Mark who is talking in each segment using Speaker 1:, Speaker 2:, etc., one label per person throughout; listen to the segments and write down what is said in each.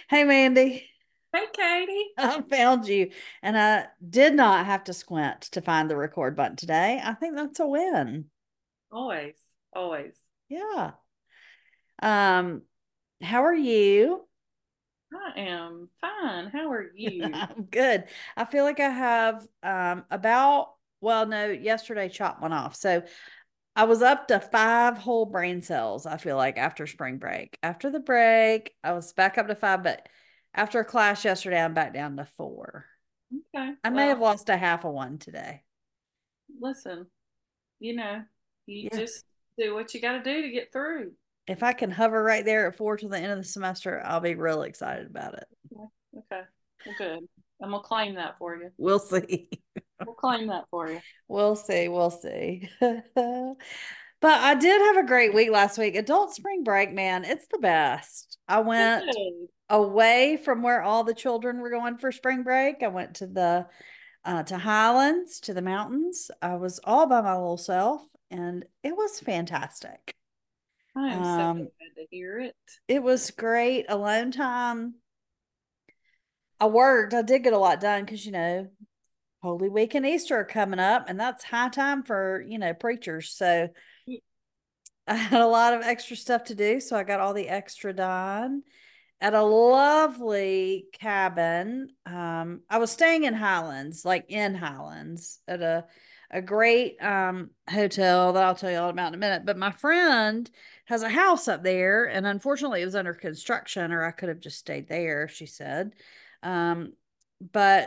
Speaker 1: Hey, Mandy,
Speaker 2: Hey, Katie.
Speaker 1: I found you, and I did not have to squint to find the record button today. I think that's a win.
Speaker 2: Always, always.
Speaker 1: Yeah. Um, how are you?
Speaker 2: I am fine. How are you?
Speaker 1: I'm good. I feel like I have about, well, no, yesterday chopped one off. So I was up to five whole brain cells, I feel like, after spring break. After the break, I was back up to five, but after a class yesterday, I'm back down to four.
Speaker 2: Okay.
Speaker 1: I may have
Speaker 2: Well,
Speaker 1: lost a half of one today.
Speaker 2: listen, you know, you
Speaker 1: Yeah.
Speaker 2: just do what you got to do to get through.
Speaker 1: If I can hover right there at four till the end of the semester, I'll be really excited about it.
Speaker 2: Okay. Okay. Well, good. I'm gonna claim that for you.
Speaker 1: We'll see.
Speaker 2: We'll claim that for you.
Speaker 1: We'll see. We'll see. But I did have a great week last week. Adult spring break, man, it's the best. I went
Speaker 2: Good.
Speaker 1: away from where all the children were going for spring break. I went to the to Highlands, to the mountains. I was all by my little self, and it was fantastic.
Speaker 2: I am so
Speaker 1: Um,
Speaker 2: glad to hear it.
Speaker 1: it was great. Alone time. I worked. I did get a lot done because Holy Week and Easter are coming up, and that's high time for preachers. So I had a lot of extra stuff to do, so I got all the extra done at a lovely cabin. I was staying in Highlands, like in Highlands, at a great hotel that I'll tell you all about in a minute. But my friend has a house up there, and unfortunately, it was under construction, or I could have just stayed there. She said, um, but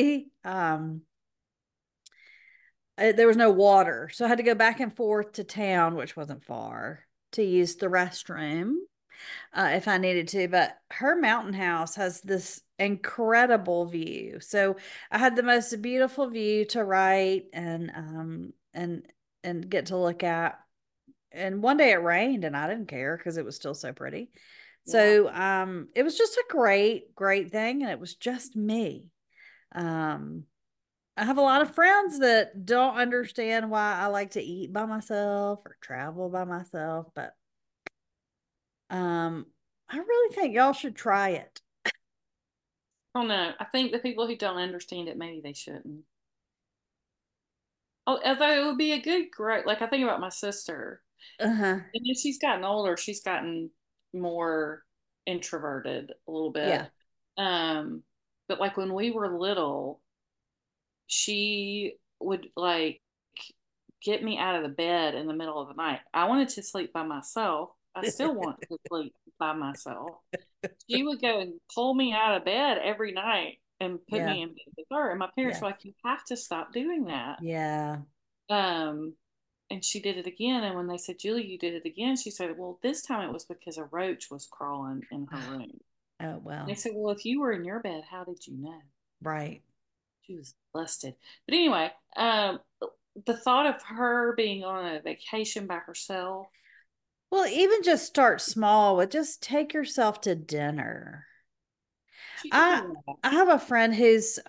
Speaker 1: there was no water, so I had to go back and forth to town, which wasn't far, to use the restroom if I needed to. But her mountain house has this incredible view. So I had the most beautiful view to write and get to look at. And one day it rained and I didn't care because it was still so pretty.
Speaker 2: Yeah.
Speaker 1: So it was just a great thing, and it was just me. Um I have a lot of friends that don't understand why I like to eat by myself or travel by myself, but um, I really think y'all should try it.
Speaker 2: Oh no, I think the people who don't understand it, maybe they shouldn't. Oh, although it would be a good, great. Like I think about my sister.
Speaker 1: Uh-huh.
Speaker 2: And as she's gotten older, she's gotten more introverted a little
Speaker 1: Yeah.
Speaker 2: bit. Um, but like when we were little, she would like get me out of the bed in the middle of the night. I wanted to sleep by myself. I still want to sleep by myself. She would go and pull me out of bed every night and put
Speaker 1: Yeah.
Speaker 2: me in bed with her. And my parents
Speaker 1: Yeah.
Speaker 2: were like, "You have to stop doing that."
Speaker 1: Yeah.
Speaker 2: Um, and she did it again. And when they said, "Julie, you did it again," she said, "Well, this time it was because a roach was crawling in her room."
Speaker 1: Oh,
Speaker 2: They
Speaker 1: well.
Speaker 2: said, "Well, if you were in your bed, how did you know?"
Speaker 1: Right.
Speaker 2: She was busted. But anyway, the thought of her being on a vacation by herself,
Speaker 1: Well, even just start small with just take yourself to dinner.
Speaker 2: she could
Speaker 1: I
Speaker 2: do that.
Speaker 1: I have a friend who's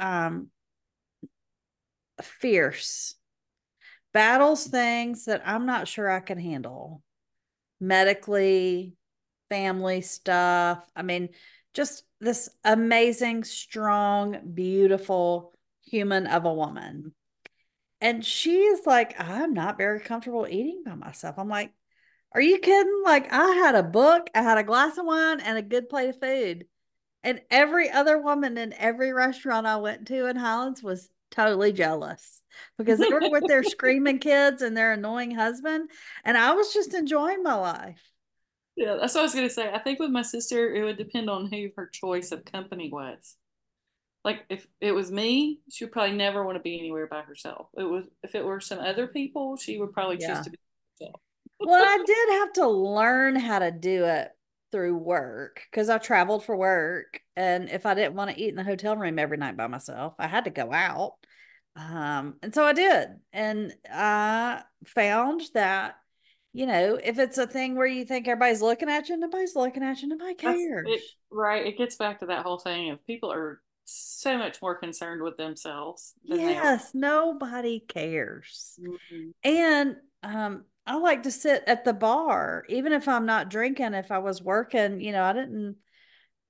Speaker 1: fierce, battles things that I'm not sure I can handle medically, family stuff. I mean, just this amazing, strong, beautiful human of a woman. And she's like, I'm not very comfortable eating by myself. I'm like, are you kidding? Like, I had a book, I had a glass of wine, and a good plate of food. And every other woman in every restaurant I went to in Highlands was totally jealous because they were with their screaming kids and their annoying husband. And I was just enjoying my life.
Speaker 2: Yeah, that's what I was gonna say. I think with my sister, it would depend on who her choice of company was. Like if it was me, she would probably never want to be anywhere by herself. It was if it were some other people, she would probably choose
Speaker 1: Yeah.
Speaker 2: to be by herself.
Speaker 1: Well, I did have to learn how to do it through work because I traveled for work. And if I didn't want to eat in the hotel room every night by myself, I had to go out. And so I did. And I found that, if it's a thing where you think everybody's looking at you, nobody's looking at you, nobody
Speaker 2: That's it,
Speaker 1: cares.
Speaker 2: right? It gets back to that whole thing of people are so much more concerned with themselves than they are.
Speaker 1: Yes, nobody cares.
Speaker 2: Mhm.
Speaker 1: And I like to sit at the bar, even if I'm not drinking. If I was working, I didn't.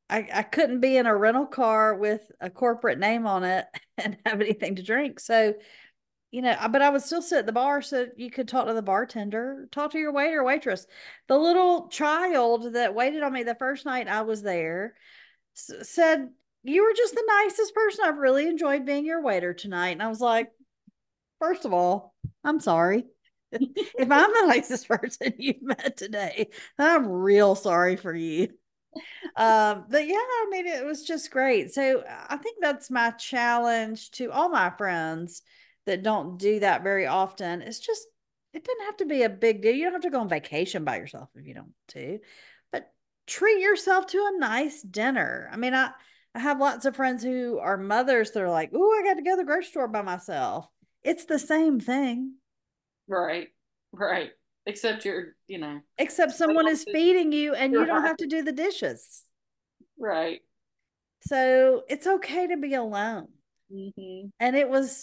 Speaker 1: I couldn't be in a rental car with a corporate name on it and have anything to drink. So, but I would still sit at the bar so you could talk to the bartender, talk to your waiter, waitress. The little child that waited on me the first night I was there said, "You were just the nicest person. I've really enjoyed being your waiter tonight." And I was like, first of all, I'm sorry. If I'm the nicest person you've met today, I'm real sorry for you. But yeah, I mean, it was just great. So I think that's my challenge to all my friends that don't do that very often. It's just, it doesn't have to be a big deal. You don't have to go on vacation by yourself if you don't want to, but treat yourself to a nice dinner. I mean, I have lots of friends who are mothers that are like, "Oh, I got to go to the grocery store by myself." It's the same thing,
Speaker 2: Right. Right. Except
Speaker 1: except
Speaker 2: somebody
Speaker 1: someone
Speaker 2: else
Speaker 1: is
Speaker 2: is
Speaker 1: feeding you and you don't
Speaker 2: right.
Speaker 1: have to do the dishes.
Speaker 2: Right.
Speaker 1: So it's okay to be alone.
Speaker 2: Hmm.
Speaker 1: And it was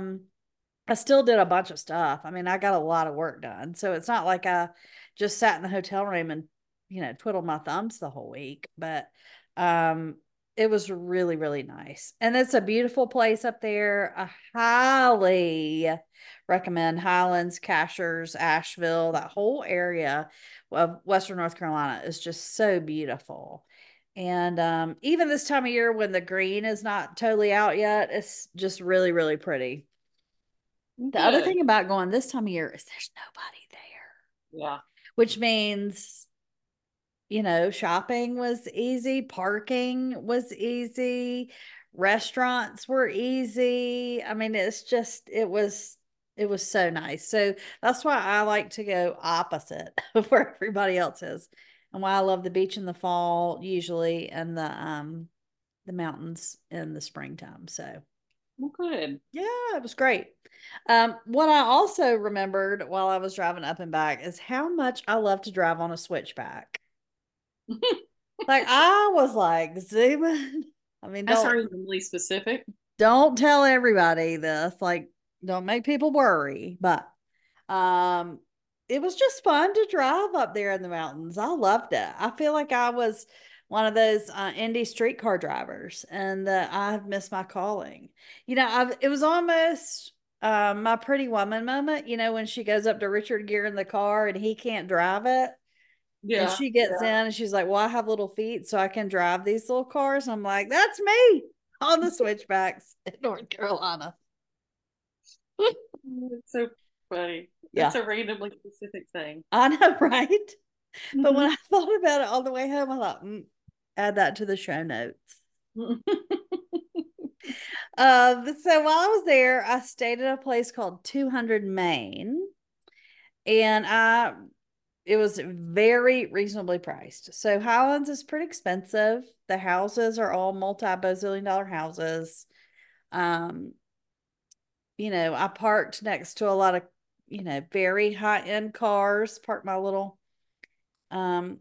Speaker 1: I still did a bunch of stuff. I mean, I got a lot of work done. So it's not like I just sat in the hotel room and, twiddled my thumbs the whole week, but um it was really, really nice. And it's a beautiful place up there. I highly recommend Highlands, Cashers, Asheville, that whole area of Western North Carolina is just so beautiful. And even this time of year when the green is not totally out yet, it's just really, really pretty. The other
Speaker 2: Good.
Speaker 1: thing about going this time of year is there's nobody there,
Speaker 2: Yeah.
Speaker 1: which means, shopping was easy, parking was easy, restaurants were easy. I mean, it was so nice. So that's why I like to go opposite of where everybody else is. And why I love the beach in the fall usually and the mountains in the springtime. So
Speaker 2: Well, good.
Speaker 1: yeah, it was great. What I also remembered while I was driving up and back is how much I love to drive on a switchback. Like I was like zooming. I mean,
Speaker 2: That's
Speaker 1: don't
Speaker 2: reasonably specific.
Speaker 1: don't tell everybody this. Like, don't make people worry. But um, it was just fun to drive up there in the mountains. I loved it. I feel like I was one of those indie streetcar drivers, and that I've missed my calling. It was almost my Pretty Woman moment. When she goes up to Richard Gere in the car and he can't drive it. And
Speaker 2: Yeah.
Speaker 1: she gets in
Speaker 2: Yeah.
Speaker 1: and she's like, "Well, I have little feet, so I can drive these little cars." I'm like, "That's me on the switchbacks in North Carolina."
Speaker 2: It's so funny. That's
Speaker 1: Yeah,
Speaker 2: a randomly specific thing.
Speaker 1: I know, right? But when
Speaker 2: Hmm.
Speaker 1: I thought about it on the way home, I thought, add that to the show notes. So while I was there, I stayed at a place called 200 Main, and it was very reasonably priced. So Highlands is pretty expensive. The houses are all multi-bazillion dollar houses. Um, I parked next to a lot of, very high-end cars, parked my little um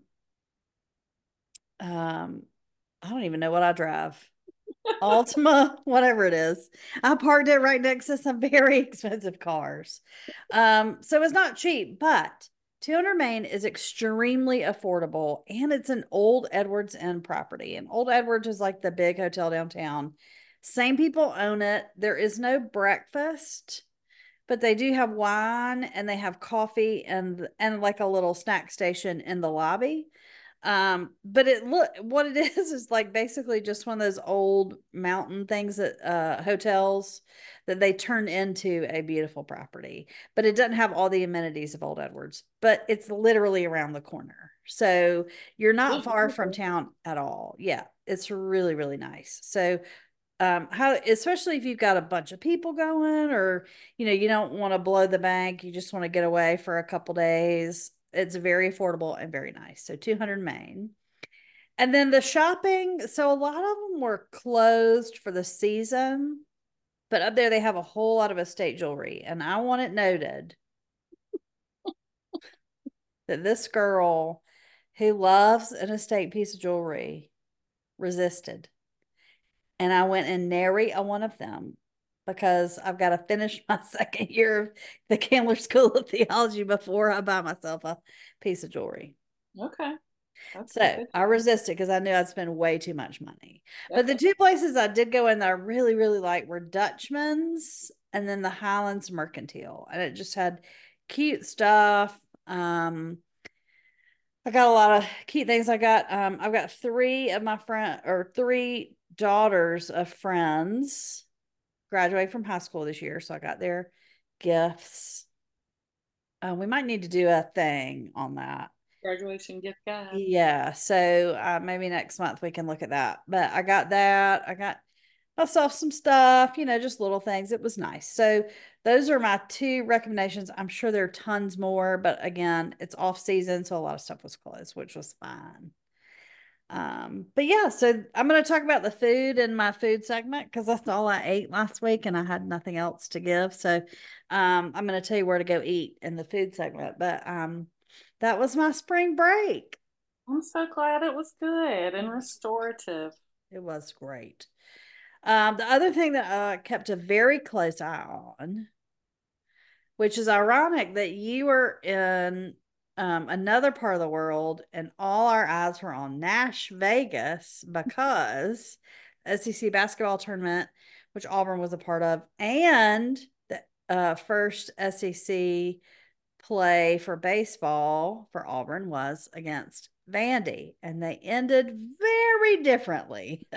Speaker 1: um I don't even know what I drive. Altima, whatever it is. I parked it right next to some very expensive cars. So it's not cheap, but 200 Main is extremely affordable and it's an old Edwards Inn property. And Old Edwards is like the big hotel downtown. Same people own it. There is no breakfast, but they do have wine and they have coffee and like a little snack station in the lobby. But what it is like basically just one of those old mountain things that hotels that they turn into a beautiful property. But it doesn't have all the amenities of Old Edwards, but it's literally around the corner. So you're not far from town at all. Yeah, it's really, really nice. So how especially if you've got a bunch of people going, or you don't want to blow the bank, you just want to get away for a couple days. It's very affordable and very nice. So 200 Main. And then the shopping, so a lot of them were closed for the season, but up there they have a whole lot of estate jewelry. And I want it noted that this girl who loves an estate piece of jewelry resisted. And I went and nary a one of them because I've got to finish my second year of the Candler School of Theology before I buy myself a piece of jewelry.
Speaker 2: Okay. That's
Speaker 1: So
Speaker 2: good.
Speaker 1: I resisted because I knew I'd spend way too much money. But the
Speaker 2: Okay.
Speaker 1: two places I did go in that I really, really liked were Dutchman's and then the Highlands Mercantile. And it just had cute stuff. I got a lot of cute things. I've got three daughters of friends graduate from high school this year. So I got their gifts. We might need to do a thing on that.
Speaker 2: Graduation gift guide.
Speaker 1: Yeah, so maybe next month we can look at that. But I got that. I got myself some stuff, just little things. It was nice. So those are my two recommendations. I'm sure there are tons more, but again, it's off season, so a lot of stuff was closed, which was fine. But yeah, so I'm going to talk about the food in my food segment because that's all I ate last week and I had nothing else to give. So I'm going to tell you where to go eat in the food segment. But that was my spring break.
Speaker 2: I'm so glad it was good and restorative.
Speaker 1: It was great. The other thing that I kept a very close eye on, which is ironic that you were in another part of the world and all our eyes were on Nash Vegas because SEC basketball tournament, which Auburn was a part of, and the first SEC play for baseball for Auburn was against Vandy, and they ended very differently.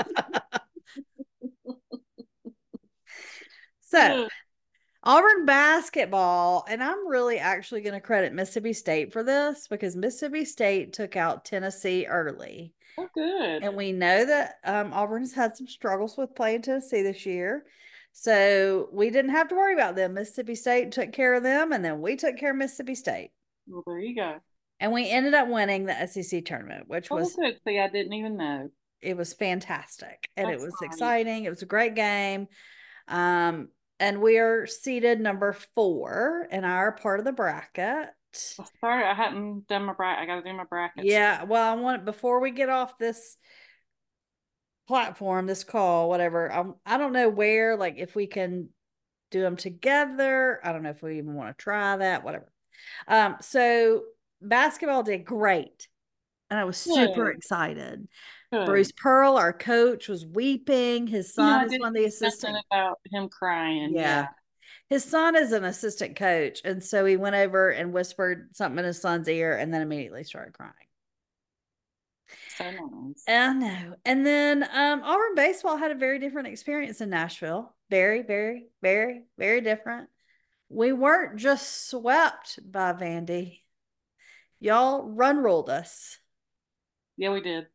Speaker 1: So
Speaker 2: Ugh.
Speaker 1: Auburn basketball, and I'm really actually going to credit Mississippi State for this because Mississippi State took out Tennessee early.
Speaker 2: Oh, good.
Speaker 1: And we know that Auburn's had some struggles with playing Tennessee this year. So we didn't have to worry about them. Mississippi State took care of them, and then we took care of Mississippi State.
Speaker 2: Well, there you go.
Speaker 1: And we ended up winning the SEC tournament, which
Speaker 2: Oh,
Speaker 1: was
Speaker 2: good. See, I didn't even know.
Speaker 1: it was fantastic and it
Speaker 2: That's
Speaker 1: was
Speaker 2: nice.
Speaker 1: exciting. It was a great game. Um, and we are seated number 4 in our part of the bracket.
Speaker 2: Sorry, I hadn't done my bracket. I got to do my brackets.
Speaker 1: Yeah, well, I want before we get off this platform, this call, whatever. I don't know where, like, if we can do them together. I don't know if we even want to try that. Whatever. So basketball did great, and I was super
Speaker 2: Good.
Speaker 1: excited.
Speaker 2: Good.
Speaker 1: Bruce Pearl, our coach, was weeping. His
Speaker 2: You know,
Speaker 1: son
Speaker 2: I
Speaker 1: is
Speaker 2: did
Speaker 1: one of the
Speaker 2: see something
Speaker 1: assistant.
Speaker 2: about him crying. Yeah.
Speaker 1: Yeah. His son is an assistant coach. And so he went over and whispered something in his son's ear and then immediately started crying.
Speaker 2: So nice.
Speaker 1: I know. And then Auburn baseball had a very different experience in Nashville. Very, very, very, very different. We weren't just swept by Vandy. Y'all run ruled us.
Speaker 2: Yeah, we did.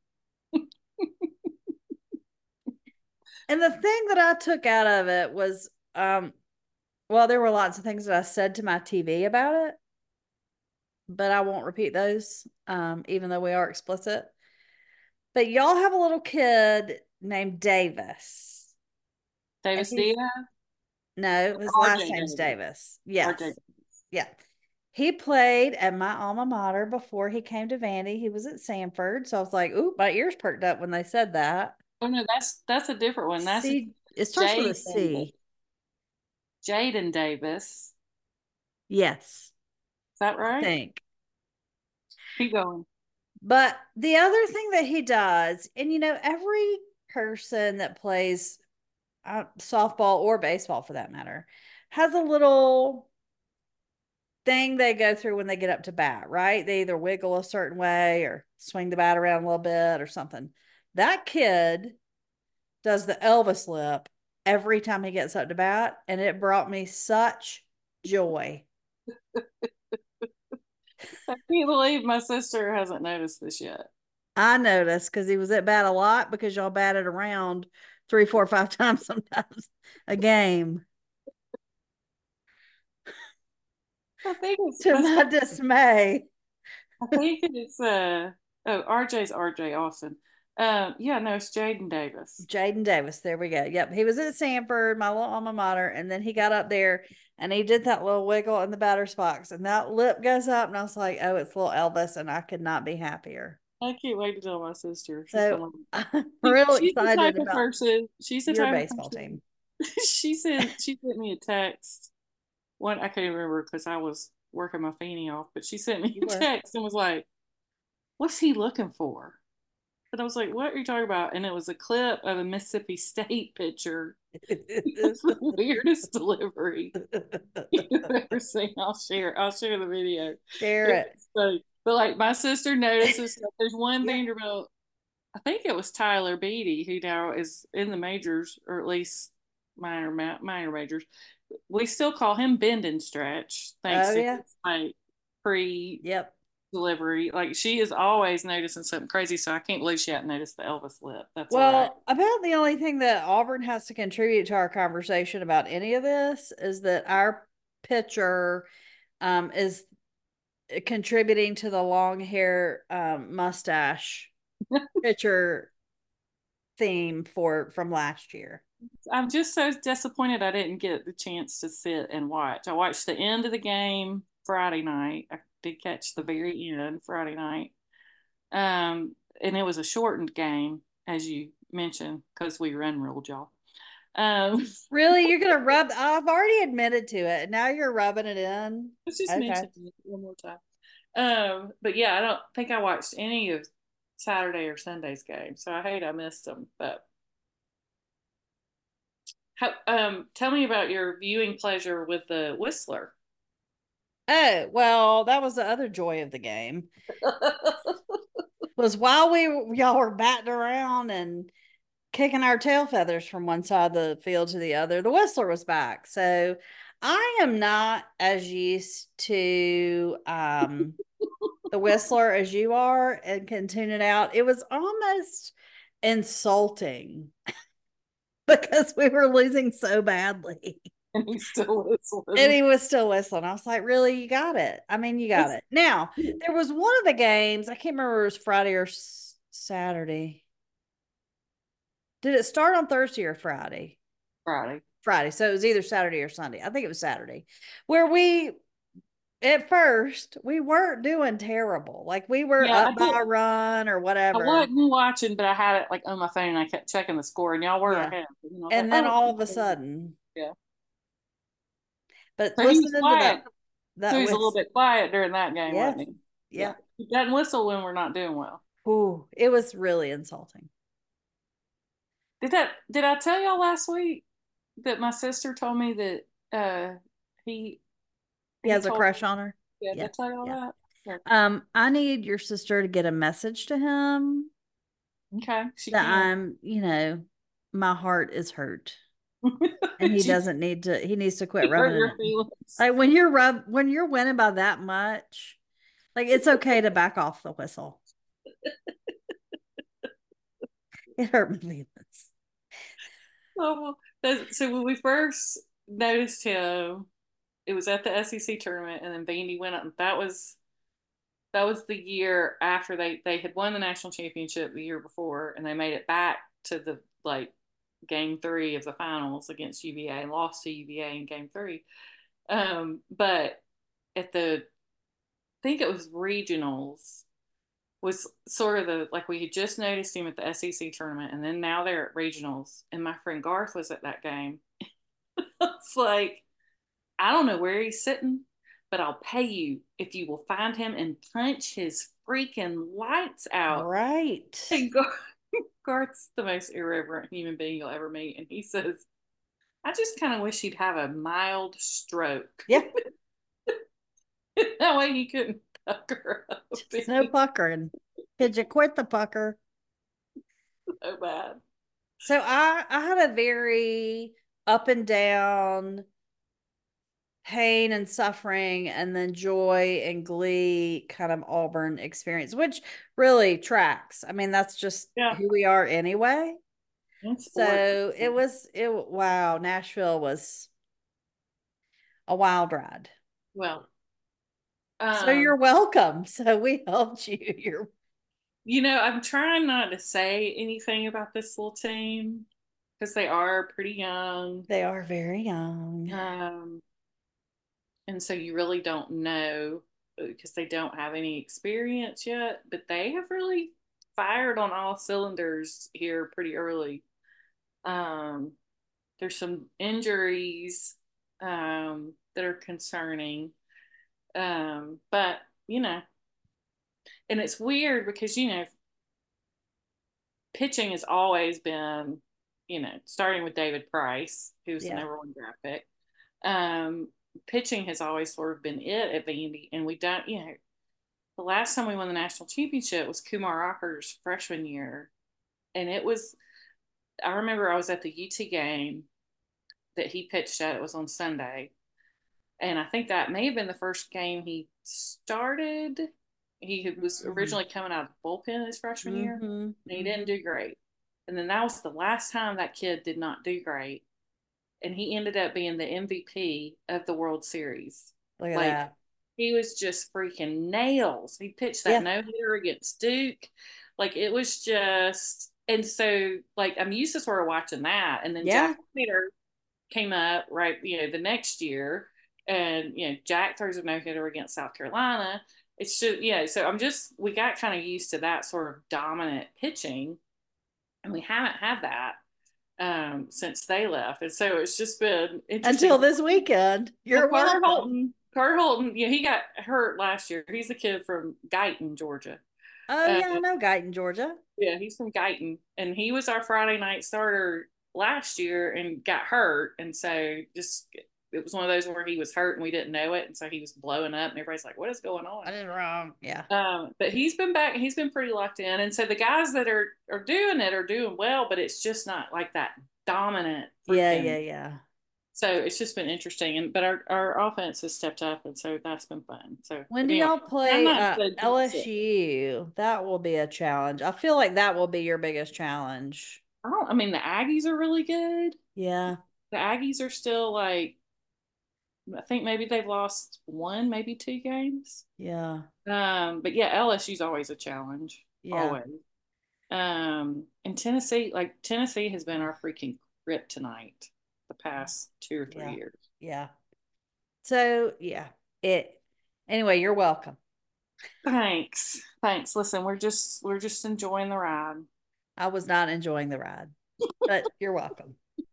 Speaker 1: And the thing that I took out of it was well, there were lots of things that I said to my TV about it, but I won't repeat those, even though we are explicit. But y'all have a little kid named Davis. And
Speaker 2: Davis
Speaker 1: he's
Speaker 2: Diaz,
Speaker 1: no, his last
Speaker 2: RJ
Speaker 1: name's
Speaker 2: Davis.
Speaker 1: Davis.
Speaker 2: RJ.
Speaker 1: Yes. Yeah. He played at my alma mater before he came to Vandy. He was at Sanford. So I was like, ooh, my ears perked up when they said that.
Speaker 2: Oh no, that's a different one. That's a
Speaker 1: C, it starts with a
Speaker 2: Jade Davis.
Speaker 1: C.
Speaker 2: Jaden Davis.
Speaker 1: Yes,
Speaker 2: Is that
Speaker 1: I
Speaker 2: right?
Speaker 1: think.
Speaker 2: Keep going.
Speaker 1: But the other thing that he does, and every person that plays softball or baseball for that matter has a little thing they go through when they get up to bat, right? They either wiggle a certain way or swing the bat around a little bit or something. That kid does the Elvis lip every time he gets up to bat, and it brought me such joy.
Speaker 2: I can't believe my sister hasn't noticed this yet.
Speaker 1: I noticed because he was at bat a lot because y'all batted around 3, 4, 5 times sometimes a game.
Speaker 2: I think it's
Speaker 1: To
Speaker 2: that's
Speaker 1: my dismay.
Speaker 2: I think it's oh, RJ's RJ Austin. Yeah, no, it's Jaden Davis.
Speaker 1: Jaden Davis. There we go. Yep. He was at Sanford, my little alma mater. And then he got up there and he did that little wiggle in the batter's box. And that lip goes up. And I was like, oh, it's little Elvis. And I could not be happier.
Speaker 2: I can't wait to tell my sister. She's
Speaker 1: So
Speaker 2: gonna.
Speaker 1: I'm real
Speaker 2: She's the type
Speaker 1: excited
Speaker 2: of
Speaker 1: about
Speaker 2: person. She's the
Speaker 1: your
Speaker 2: type of
Speaker 1: baseball
Speaker 2: person.
Speaker 1: team.
Speaker 2: She sent me a text. I can't even remember because I was working my fanny off, but she sent me
Speaker 1: You
Speaker 2: a
Speaker 1: were.
Speaker 2: text and was like, what's he looking for? And I was like, what are you talking about? And it was a clip of a Mississippi State pitcher. It's the weirdest delivery you've ever seen. I'll share the video.
Speaker 1: Share
Speaker 2: It
Speaker 1: it.
Speaker 2: was funny. But like my sister notices that there's one
Speaker 1: Yeah.
Speaker 2: Vanderbilt, I think it was Tyler Beatty, who now is in the majors, or at least minor majors. We still call him Bend and Stretch, thanks
Speaker 1: Oh
Speaker 2: to
Speaker 1: yeah.
Speaker 2: his like pre
Speaker 1: Yep.
Speaker 2: delivery. Like she is always noticing something crazy, so I can't believe she hadn't noticed the Elvis lip. That's all right.
Speaker 1: Well, about the only thing that Auburn has to contribute to our conversation about any of this is that our pitcher is contributing to the long hair mustache pitcher theme for from last year.
Speaker 2: I'm just so disappointed I didn't get the chance to sit and watch. I watched the end of the game Friday night. I did catch the very end Friday night. And it was a shortened game, as you mentioned, because we run ruled y'all. Um,
Speaker 1: Really, you're gonna rub? I've already admitted to it, and now you're rubbing it in.
Speaker 2: let's just
Speaker 1: Okay.
Speaker 2: mention it one more time. But yeah, I don't think I watched any of Saturday or Sunday's game, so I hate I missed them. But tell me about your viewing pleasure with the Whistler.
Speaker 1: Oh well, that was the other joy of the game. Was while y'all were batting around and kicking our tail feathers from one side of the field to the other, the Whistler was back. So I am not as used to the Whistler as you are and can tune it out. It was almost insulting because we were losing so badly.
Speaker 2: And he's still
Speaker 1: And
Speaker 2: whistling.
Speaker 1: he was still whistling. I was like, really? You got it. I mean, you got it. Now, there was one of the games, I can't remember if it was Friday or Saturday. Did it start on Thursday or Friday?
Speaker 2: Friday.
Speaker 1: Friday. So it was either Saturday or Sunday. I think it was Saturday, where we, at first, we weren't doing terrible. Like we were
Speaker 2: Yeah,
Speaker 1: up by a run or
Speaker 2: I
Speaker 1: whatever.
Speaker 2: wasn't watching, but I had it like on my phone and I kept checking the score and y'all were
Speaker 1: Yeah.
Speaker 2: ahead. And I was like,
Speaker 1: And then
Speaker 2: oh,
Speaker 1: all of a sudden,
Speaker 2: yeah.
Speaker 1: but
Speaker 2: So he was
Speaker 1: listening to
Speaker 2: quiet. So
Speaker 1: that
Speaker 2: he was a little
Speaker 1: was,
Speaker 2: bit quiet during that game,
Speaker 1: yes.
Speaker 2: wasn't he? Yeah.
Speaker 1: Yeah.
Speaker 2: He doesn't whistle when we're not doing well.
Speaker 1: Ooh, it was really insulting.
Speaker 2: Did I tell y'all last week that my sister told me that he
Speaker 1: He
Speaker 2: he
Speaker 1: has a
Speaker 2: told
Speaker 1: crush on her.
Speaker 2: yeah, did
Speaker 1: Yeah.
Speaker 2: I tell y'all
Speaker 1: Yeah.
Speaker 2: that? Yeah.
Speaker 1: I need your sister to get a message to him
Speaker 2: Okay, she
Speaker 1: that
Speaker 2: can.
Speaker 1: my heart is hurt and he
Speaker 2: She
Speaker 1: doesn't need to, he needs to quit
Speaker 2: hurt
Speaker 1: rubbing it
Speaker 2: your
Speaker 1: in.
Speaker 2: feelings.
Speaker 1: Like when you're winning by that much, like it's okay to back off the whistle. It hurt my feelings.
Speaker 2: Oh, so when we first noticed him, it was at the SEC tournament, and then Vandy went up. That was the year after they had won the national championship the year before, and they made it back to the like game three of the finals against UVA and lost to UVA in game three. But at the I think it was regionals was sort of the like we had just noticed him at the SEC tournament, and then now they're at regionals, and my friend Garth was at that game. It's like I don't know where he's sitting, but I'll pay you if you will find him and punch his freaking lights out.
Speaker 1: Right.
Speaker 2: And Garth's the most irreverent human being you'll ever meet. And he says, I just kind of wish he'd have a mild stroke.
Speaker 1: Yeah.
Speaker 2: That way he couldn't pucker up.
Speaker 1: Just no puckering. Could you quit the pucker?
Speaker 2: So bad.
Speaker 1: So I had a very up and down pain and suffering and then joy and glee kind of Auburn experience, which really tracks. I mean, that's just
Speaker 2: Yeah.
Speaker 1: who we are anyway.
Speaker 2: In sports.
Speaker 1: So wow, Nashville was a wild ride.
Speaker 2: Well,
Speaker 1: So
Speaker 2: um,
Speaker 1: you're welcome. So we helped you. You're
Speaker 2: I'm trying not to say anything about this little team because they are pretty young.
Speaker 1: they are very young.
Speaker 2: Um, and so you really don't know because they don't have any experience yet, but they have really fired on all cylinders here pretty early. Um, there's some injuries that are concerning, but you know, And it's weird because, pitching has always been, starting with David Price, who's the
Speaker 1: Yeah.
Speaker 2: number one draft pick. Um, Pitching has always sort of been it at Vandy. And we don't, the last time we won the national championship was Kumar Rocker's freshman year. And I remember I was at the UT game that he pitched at. It was on Sunday. And I think that may have been the first game he started. He was
Speaker 1: Mm-hmm.
Speaker 2: originally coming out of the bullpen his freshman year,
Speaker 1: Mm-hmm.
Speaker 2: and he didn't
Speaker 1: Mm-hmm.
Speaker 2: do great. And then that was the last time that kid did not do great. And he ended up being the MVP of the World Series.
Speaker 1: Look at
Speaker 2: Like,
Speaker 1: that.
Speaker 2: he was just freaking nails. He pitched that
Speaker 1: Yeah.
Speaker 2: no hitter against Duke. Like, it was just, and so, like, I'm used to sort of watching that. And then
Speaker 1: Yeah.
Speaker 2: Jack Leiter came up, right, the next year. And, Jack throws a no hitter against South Carolina. It's just, so we got kind of used to that sort of dominant pitching. And we haven't had that since they left. And so it's just been interesting.
Speaker 1: Until this weekend.
Speaker 2: Well,
Speaker 1: You're welcome.
Speaker 2: Carter Holton, he got hurt last year. He's a kid from Guyton, Georgia.
Speaker 1: Oh
Speaker 2: Uh,
Speaker 1: yeah, I know Guyton, Georgia.
Speaker 2: yeah, he's from Guyton, and he was our Friday night starter last year and got hurt. And so just it was one of those where he was hurt and we didn't know it, and so he was blowing up, and everybody's like, "What is going on?"
Speaker 1: I did wrong. Yeah.
Speaker 2: But he's been back. He's been pretty locked in, and so the guys that are doing it are doing well, but it's just not like that dominant
Speaker 1: Yeah, yeah,
Speaker 2: freaking.
Speaker 1: yeah.
Speaker 2: So it's just been interesting, and but our offense has stepped up, and so that's been fun. So,
Speaker 1: When
Speaker 2: but
Speaker 1: do
Speaker 2: anyway,
Speaker 1: y'all
Speaker 2: I'm
Speaker 1: play
Speaker 2: not to jinx it.
Speaker 1: LSU? That will be a challenge. I feel like that will be your biggest challenge.
Speaker 2: I don't. I mean, the Aggies are really good.
Speaker 1: Yeah,
Speaker 2: The Aggies are still like, I think maybe they've lost one, maybe two games.
Speaker 1: yeah,
Speaker 2: But yeah, LSU's always a challenge,
Speaker 1: yeah.
Speaker 2: always. And Tennessee has been our freaking kryptonite the past 2 or 3
Speaker 1: Yeah.
Speaker 2: years.
Speaker 1: Yeah. So, yeah. It anyway, you're welcome.
Speaker 2: Thanks. Listen, we're just enjoying the ride.
Speaker 1: I was not enjoying the ride, but you're welcome.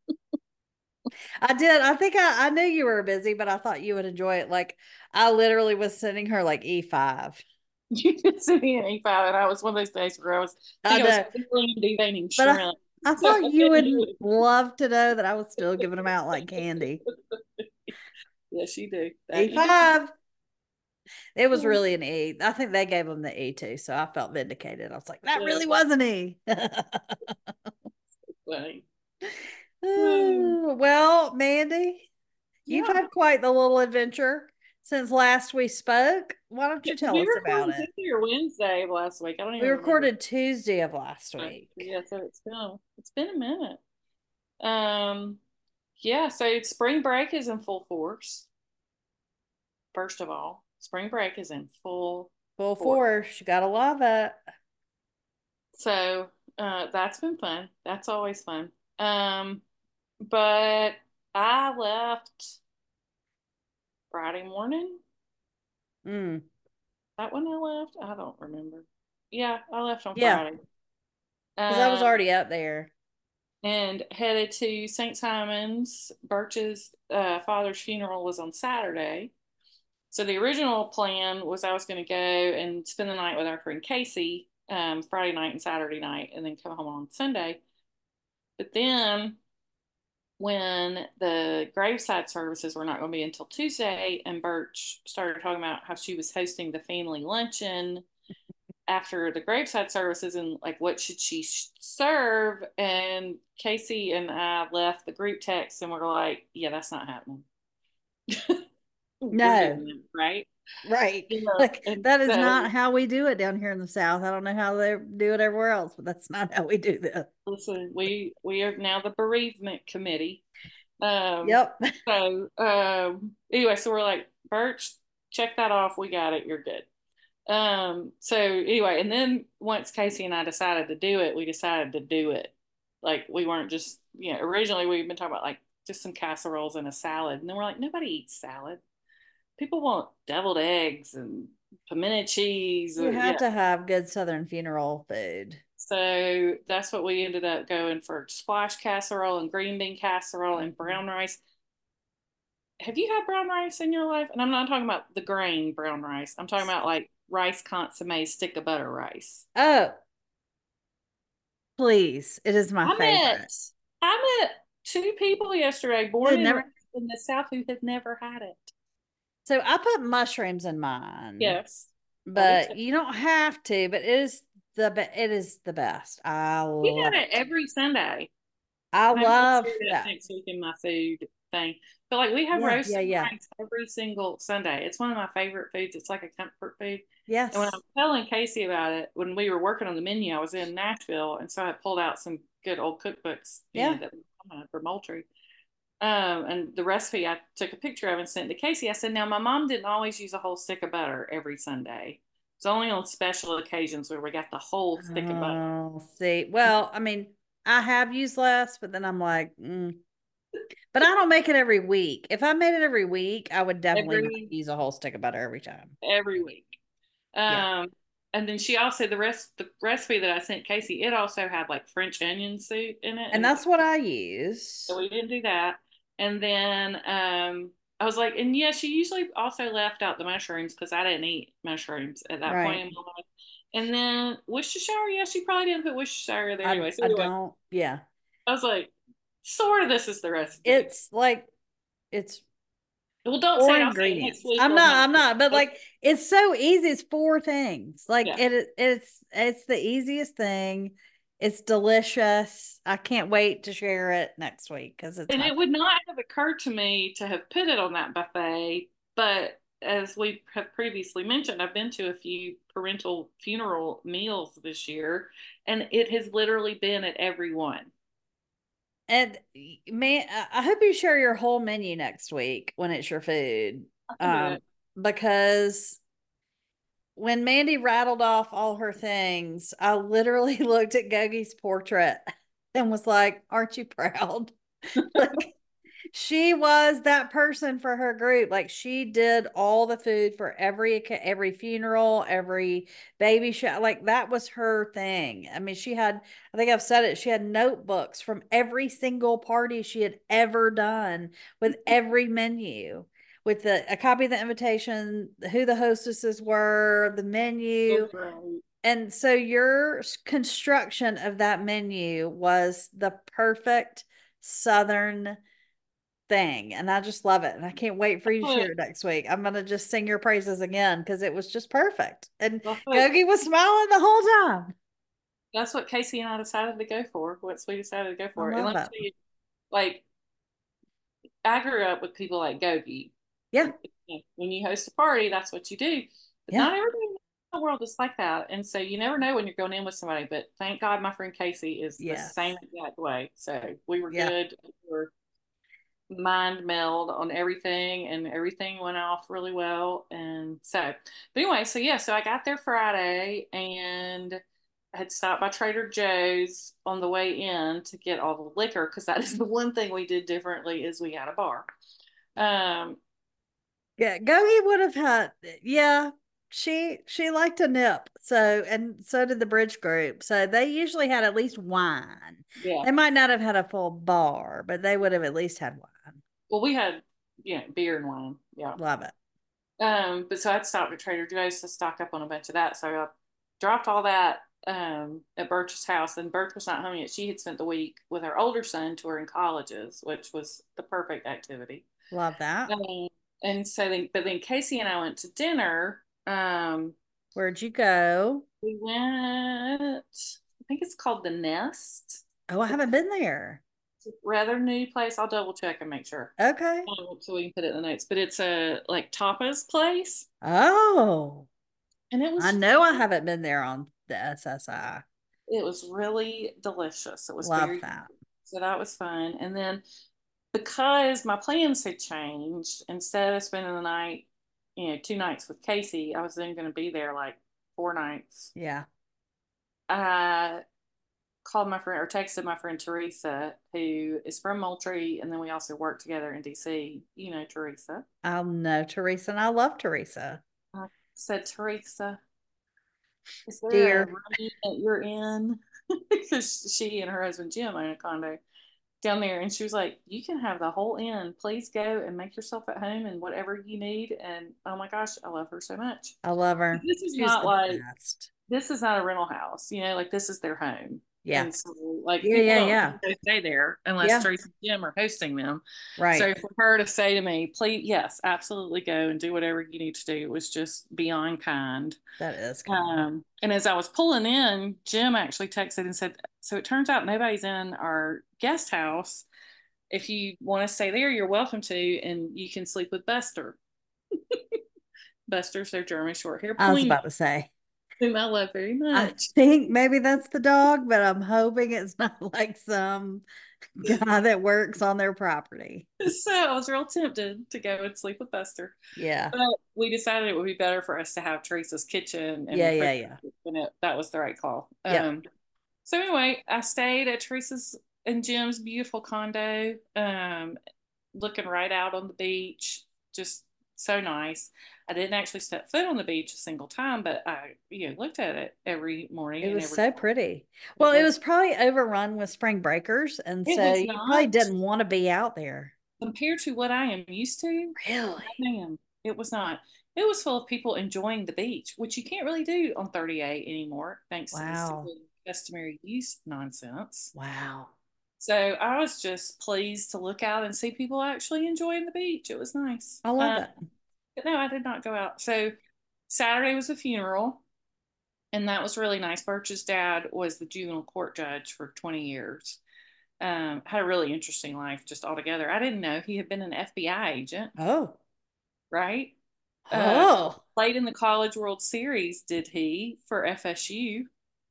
Speaker 1: I did. I think I knew you were busy, but I thought you would enjoy it. Like I literally was sending her like E5.
Speaker 2: You did send me an E5, and I was one of those days where I
Speaker 1: I
Speaker 2: think I was
Speaker 1: know,
Speaker 2: feeling deveining
Speaker 1: but
Speaker 2: shrimp.
Speaker 1: I thought you would love to know that I was still giving them out like candy.
Speaker 2: Yes, you do. That you
Speaker 1: E5. It was
Speaker 2: do.
Speaker 1: really an E. I think they gave them the E too, so I felt vindicated. I was like, that
Speaker 2: Yeah,
Speaker 1: really was an E.
Speaker 2: funny.
Speaker 1: Well, Mandy, you've
Speaker 2: Yeah.
Speaker 1: had quite the little adventure since last we spoke. Why don't
Speaker 2: Yeah,
Speaker 1: you
Speaker 2: did
Speaker 1: tell
Speaker 2: we
Speaker 1: us
Speaker 2: record
Speaker 1: about it?
Speaker 2: Tuesday or Wednesday of last week? I don't
Speaker 1: We
Speaker 2: even remember.
Speaker 1: recorded Tuesday of last week.
Speaker 2: Yeah, so it's been a minute. Um, yeah, so spring break is in full force. First of all, spring break is in full
Speaker 1: Full
Speaker 2: force.
Speaker 1: force. You gotta love it.
Speaker 2: So that's been fun. That's always fun. But I left Friday morning.
Speaker 1: Mm.
Speaker 2: That when I left? I don't remember. Yeah, I left on
Speaker 1: Yeah,
Speaker 2: Friday.
Speaker 1: because I was
Speaker 2: Um,
Speaker 1: already up there.
Speaker 2: and headed to St. Simon's. Birch's father's funeral was on Saturday. So the original plan was I was going to go and spend the night with our friend Casey, Friday night and Saturday night, and then come home on Sunday. But then when the graveside services were not going to be until Tuesday, and Birch started talking about how she was hosting the family luncheon after the graveside services and like what should she serve, and Casey and I left the group text and we're like, yeah, that's not happening. We're
Speaker 1: No,
Speaker 2: doing it right.
Speaker 1: right.
Speaker 2: Yeah.
Speaker 1: Like
Speaker 2: And
Speaker 1: that is
Speaker 2: so
Speaker 1: not how we do it down here in the South. I don't know how they do it everywhere else, but that's not how we do this.
Speaker 2: listen, we are now the bereavement committee. um
Speaker 1: Yep.
Speaker 2: anyway, so we're like, Birch, check that off, we got it, you're good. So anyway, and then once Casey and I decided to do it, we decided to do it. Like, we weren't just, originally we've been talking about like just some casseroles and a salad. And then we're like, nobody eats salad. People want deviled eggs and pimento cheese.
Speaker 1: You have
Speaker 2: Yeah.
Speaker 1: to have good Southern funeral food.
Speaker 2: So that's what we ended up going for: squash casserole and green bean casserole and
Speaker 1: Mhm.
Speaker 2: brown rice. Have you had brown rice in your life? And I'm not talking about the grain brown rice. I'm talking about like rice consomme stick of butter rice.
Speaker 1: Oh, please. It is my
Speaker 2: I
Speaker 1: favorite.
Speaker 2: met I met two people yesterday born
Speaker 1: Good,
Speaker 2: and
Speaker 1: never.
Speaker 2: raised in the South who had never had it.
Speaker 1: So I put mushrooms in mine,
Speaker 2: Yes, I did too.
Speaker 1: but you don't have to, but it is the best. I
Speaker 2: We
Speaker 1: love
Speaker 2: had it
Speaker 1: it.
Speaker 2: every Sunday.
Speaker 1: I
Speaker 2: Maybe I'll
Speaker 1: love
Speaker 2: share that
Speaker 1: that.
Speaker 2: next week in my food thing. But like we have
Speaker 1: Yeah, yeah,
Speaker 2: roasted
Speaker 1: yeah.
Speaker 2: rice every single Sunday. It's one of my favorite foods. It's like a comfort food. And when I
Speaker 1: Yes.
Speaker 2: was telling Casey about it, when we were working on the menu, I was in Nashville, and so I pulled out some good old cookbooks,
Speaker 1: Yeah.
Speaker 2: that we had for Moultrie. And the recipe I took a picture of and sent to Casey. I said, now my mom didn't always use a whole stick of butter every Sunday. It's only on special occasions where we got the whole stick of butter.
Speaker 1: Oh, see. Well, I mean, I have used less, but then I'm like, but I don't make it every week. If I made it every week, I would definitely not
Speaker 2: every
Speaker 1: use a whole stick of butter every time.
Speaker 2: every week.
Speaker 1: Yeah.
Speaker 2: Um, and then she also the recipe that I sent Casey, it also had like French onion soup in it,
Speaker 1: And
Speaker 2: and
Speaker 1: that's what I
Speaker 2: so
Speaker 1: use.
Speaker 2: we didn't do that. And then I was like, and yeah, she usually also left out the mushrooms because I didn't eat mushrooms at that point
Speaker 1: Right.
Speaker 2: in my life. And then Worcestershire, yeah, she probably didn't put Worcestershire there anyway. So
Speaker 1: I
Speaker 2: anyway,
Speaker 1: don't, yeah.
Speaker 2: I was like, sort of this is the recipe.
Speaker 1: It's like it's
Speaker 2: Well, don't
Speaker 1: four
Speaker 2: say it. I'll say it next
Speaker 1: ingredients.
Speaker 2: week on how.
Speaker 1: I'm not, but like it's so easy. It's four things. Like
Speaker 2: Yeah.
Speaker 1: it's the easiest thing. It's delicious. I can't wait to share it next week because it's
Speaker 2: And
Speaker 1: my
Speaker 2: it would not have occurred to me to have put it on that buffet, but as we have previously mentioned, I've been to a few parental funeral meals this year, and it has literally been at every one.
Speaker 1: and man, I hope you share your whole menu next week when it's your food.
Speaker 2: I can do
Speaker 1: Um,
Speaker 2: it.
Speaker 1: because when Mandy rattled off all her things, I literally looked at Gogi's portrait and was like, "Aren't you proud?" Like she was that person for her group. Like she did all the food for every funeral, every baby shower. Like that was her thing. I mean, she had, I think I've said it, she had notebooks from every single party she had ever done with every menu, with a copy of the invitation, who the hostesses were, the
Speaker 2: So
Speaker 1: menu.
Speaker 2: great.
Speaker 1: And so your construction of that menu was the perfect Southern thing. And I just love it. And I can't wait for you to share it next week. I'm going to just sing your praises again because it was just perfect. And
Speaker 2: That's what,
Speaker 1: Gogi was smiling the whole time.
Speaker 2: that's what Casey and I decided to go for. What we decided to go
Speaker 1: I
Speaker 2: for. And
Speaker 1: love
Speaker 2: let me
Speaker 1: it.
Speaker 2: tell you, like I grew up with people like Gogi.
Speaker 1: Yeah.
Speaker 2: When you host a party, that's what you do. But
Speaker 1: Yeah.
Speaker 2: not everybody in the world is like that. And so you never know when you're going in with somebody. But thank God my friend Casey is the same
Speaker 1: Yes.
Speaker 2: exact way. So we were
Speaker 1: Yeah.
Speaker 2: good. We were mind meld on everything and everything went off really well. And so, but anyway, so yeah, so I got there Friday and I had stopped by Trader Joe's on the way in to get all the liquor because that is the one thing we did differently is we had a bar. Um,
Speaker 1: Yeah. Gogi would have had, yeah. She liked a nip. So and so did the bridge group. So they usually had at least wine.
Speaker 2: yeah.
Speaker 1: They might not have had a full bar, but they would have at least had wine.
Speaker 2: Well, we had, beer and wine. Yeah.
Speaker 1: Love it.
Speaker 2: But so I'd stopped at Trader Joe's to stock up on a bunch of that. So I dropped all that at Birch's house. And Birch was not home yet. She had spent the week with her older son touring colleges, which was the perfect activity.
Speaker 1: Love that.
Speaker 2: Um, and so but then Casey and I went to dinner.
Speaker 1: Where'd you go?
Speaker 2: We went, I think it's called The Nest.
Speaker 1: Oh, I
Speaker 2: It's
Speaker 1: haven't been there.
Speaker 2: a rather new place. I'll double check and make sure.
Speaker 1: Okay.
Speaker 2: So we can put it in the notes. But it's a like tapas place.
Speaker 1: Oh,
Speaker 2: And
Speaker 1: I know I haven't been there on the SSI.
Speaker 2: it was really delicious. It was
Speaker 1: Love
Speaker 2: very
Speaker 1: that.
Speaker 2: so that was fun. And then because my plans had changed, instead of spending the night, 2 nights with Casey, I was then going to be there like 4 nights.
Speaker 1: Yeah.
Speaker 2: I called my friend or texted my friend Teresa, who is from Moultrie, and then we also work together in DC. You know Teresa.
Speaker 1: I'll know Teresa and I love Teresa.
Speaker 2: I said, Teresa, is there a
Speaker 1: Dear.
Speaker 2: room that you're in? Because she and her husband Jim own a condo. down there, and she was like, "You can have the whole inn. Please go and make yourself at home and whatever you need." And oh my gosh, I love her so much.
Speaker 1: I love her.
Speaker 2: This is
Speaker 1: She's
Speaker 2: not
Speaker 1: the
Speaker 2: like
Speaker 1: best.
Speaker 2: this is not a rental house, like this is their home.
Speaker 1: Yeah.
Speaker 2: And so like
Speaker 1: Yeah,
Speaker 2: people
Speaker 1: yeah,
Speaker 2: don't
Speaker 1: yeah.
Speaker 2: go stay there unless
Speaker 1: Yeah.
Speaker 2: Tracy and Jim are hosting them.
Speaker 1: Right.
Speaker 2: So for her to say to me, please, yes, absolutely go and do whatever you need to do was just beyond kind.
Speaker 1: That is kind.
Speaker 2: And as I was pulling in, Jim actually texted and said, "So it turns out nobody's in our guest house. If you want to stay there, you're welcome to, and you can sleep with Buster." Buster's their German short hair
Speaker 1: I was
Speaker 2: pointer,
Speaker 1: about to say.
Speaker 2: whom I love very
Speaker 1: I
Speaker 2: much.
Speaker 1: think maybe that's the dog, but I'm hoping it's not like some guy that works on their property.
Speaker 2: So I was real tempted to go and sleep with Buster.
Speaker 1: Yeah.
Speaker 2: But we decided it would be better for us to have Teresa's kitchen and
Speaker 1: Yeah, yeah,
Speaker 2: refrigerator,
Speaker 1: yeah.
Speaker 2: and that was the right call.
Speaker 1: Yep.
Speaker 2: So anyway, I stayed at Teresa's and Jim's beautiful condo, looking right out on the beach, just so nice. I didn't actually step foot on the beach a single time, but I, looked at it every morning
Speaker 1: It
Speaker 2: and
Speaker 1: was
Speaker 2: every
Speaker 1: so
Speaker 2: night.
Speaker 1: pretty.
Speaker 2: It
Speaker 1: Well, it
Speaker 2: was.
Speaker 1: was probably overrun with spring breakers, and
Speaker 2: It
Speaker 1: so
Speaker 2: was
Speaker 1: you probably
Speaker 2: not
Speaker 1: didn't want to be out there.
Speaker 2: compared to what I am used to.
Speaker 1: Really?
Speaker 2: No, ma'am, it was not. It was full of people enjoying the beach, which you can't really do on 38 anymore, thanks to the
Speaker 1: Wow.
Speaker 2: stupid customary use nonsense.
Speaker 1: Wow.
Speaker 2: So I was just pleased to look out and see people actually enjoying the beach. It was nice.
Speaker 1: I love it.
Speaker 2: But no, I did not go out. So Saturday was a funeral, and that was really nice. Birch's dad was the juvenile court judge for 20 years. Had a really interesting life just altogether. I didn't know he had been an FBI agent,
Speaker 1: Oh.
Speaker 2: right? Uh,
Speaker 1: Oh.
Speaker 2: Played in the College World Series, did he, for FSU?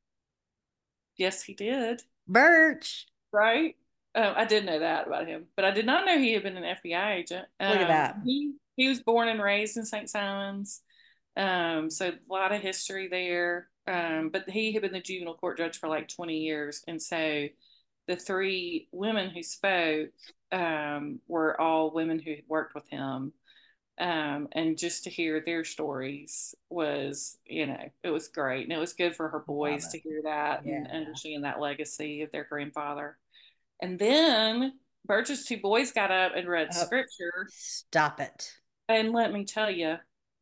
Speaker 2: Yes, he did,
Speaker 1: Birch.
Speaker 2: right? I did know that about him, but I did not know he had been an FBI agent.
Speaker 1: Look at that.
Speaker 2: He was born and raised in St. Simons, so a lot of history there. But he had been the juvenile court judge for like 20 years, and so the three women who spoke were all women who had worked with him. And just to hear their stories was, it was great. And it was good for her
Speaker 1: Love
Speaker 2: boys to
Speaker 1: it.
Speaker 2: hear that and
Speaker 1: Yeah.
Speaker 2: understand that legacy of their grandfather. And then Birch's two boys got up and read
Speaker 1: Oh,
Speaker 2: scripture.
Speaker 1: stop it.
Speaker 2: And let me tell you,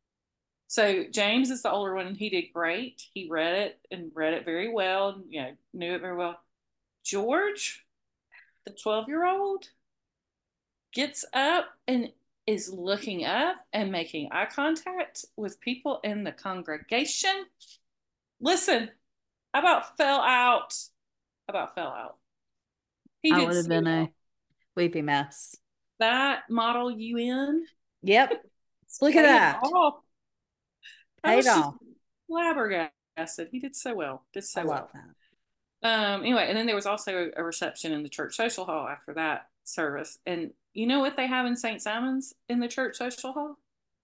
Speaker 2: so James is the older one and he did great. He read it and read it very well and, knew it very well. George, the 12-year-old, gets up and is looking up and making eye contact with people in the congregation. Listen, I about fell out. About fell out. He
Speaker 1: I
Speaker 2: did
Speaker 1: would have
Speaker 2: so
Speaker 1: been
Speaker 2: well.
Speaker 1: a weepy mess.
Speaker 2: That model UN
Speaker 1: Yep. Look at
Speaker 2: paid
Speaker 1: that.
Speaker 2: off. I
Speaker 1: Paid
Speaker 2: was just
Speaker 1: off.
Speaker 2: flabbergasted. He did so well. Did
Speaker 1: I
Speaker 2: so
Speaker 1: love
Speaker 2: well.
Speaker 1: that.
Speaker 2: Anyway, and then there was also a reception in the church social hall after that service. And you know what they have in St. Simon's in the church social hall?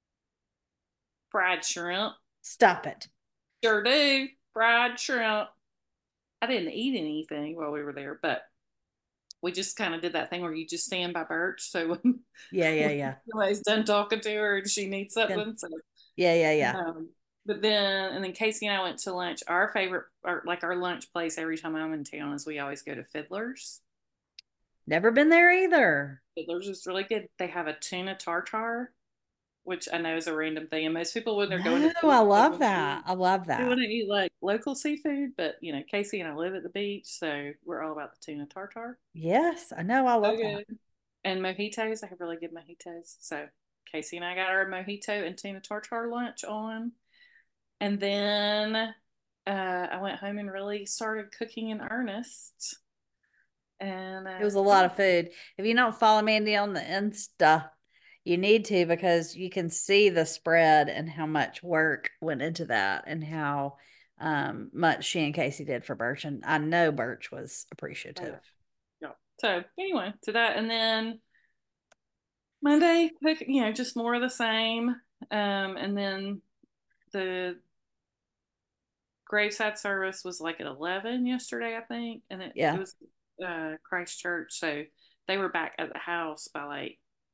Speaker 2: Fried shrimp.
Speaker 1: Stop it.
Speaker 2: Sure do. Fried shrimp. I didn't eat anything while we were there, but we just kind of did that thing where you just stand by Birch. So
Speaker 1: Yeah, yeah,
Speaker 2: when
Speaker 1: yeah.
Speaker 2: somebody's done talking to her and she needs
Speaker 1: Good.
Speaker 2: something. So,
Speaker 1: Yeah, yeah, yeah.
Speaker 2: but then Casey and I went to lunch. Our favorite, or like our lunch place every time I'm in town is we always go to Fiddler's.
Speaker 1: Never been there either.
Speaker 2: Fiddler's is really good. They have a tuna tartare, which I know is a random thing. And most people, when they're going to
Speaker 1: No,
Speaker 2: the
Speaker 1: I
Speaker 2: beach,
Speaker 1: love that. I love
Speaker 2: they want
Speaker 1: that.
Speaker 2: to eat like local seafood. But, Casey and I live at the beach, so we're all about the tuna tartare.
Speaker 1: Yes, I know. I
Speaker 2: So
Speaker 1: love that.
Speaker 2: good. And mojitos, they have really good mojitos. So Casey and I got our mojito and tuna tartare lunch on. And then I went home and really started cooking in earnest. And
Speaker 1: It was a
Speaker 2: yeah,
Speaker 1: lot of food. If you don't follow Mandy on the Insta, you need to because you can see the spread and how much work went into that and how much she and Casey did for Birch. And I know Birch was
Speaker 2: oh yeah,
Speaker 1: appreciative.
Speaker 2: yeah. So anyway, to that, and then Monday, just more of the same. And then the graveside service was like at 11 yesterday, I think, and it
Speaker 1: Yeah.
Speaker 2: was Christ Church, so they were back at the house by like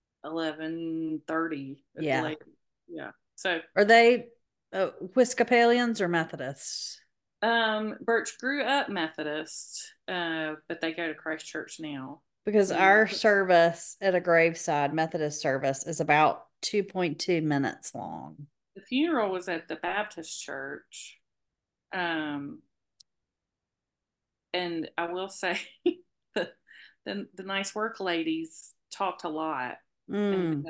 Speaker 2: 11:30 at the
Speaker 1: Yeah.
Speaker 2: late. Yeah. So
Speaker 1: Are they Episcopalians or Methodists?
Speaker 2: Birch grew up Methodist, but they go to Christ Church now.
Speaker 1: because
Speaker 2: Yeah.
Speaker 1: our service at a graveside Methodist service is about 2.2 minutes long.
Speaker 2: The funeral was at the Baptist church. Um, and I will say the, the nice work ladies talked a lot. And
Speaker 1: Mm,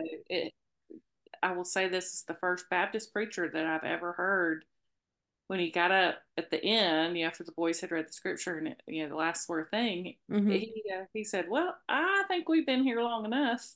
Speaker 2: I will say this is the first Baptist preacher that I've ever heard when he got up at the end, after the boys had read the scripture and the last sort of thing,
Speaker 1: hmm.
Speaker 2: he said, "Well, I think we've been here long enough."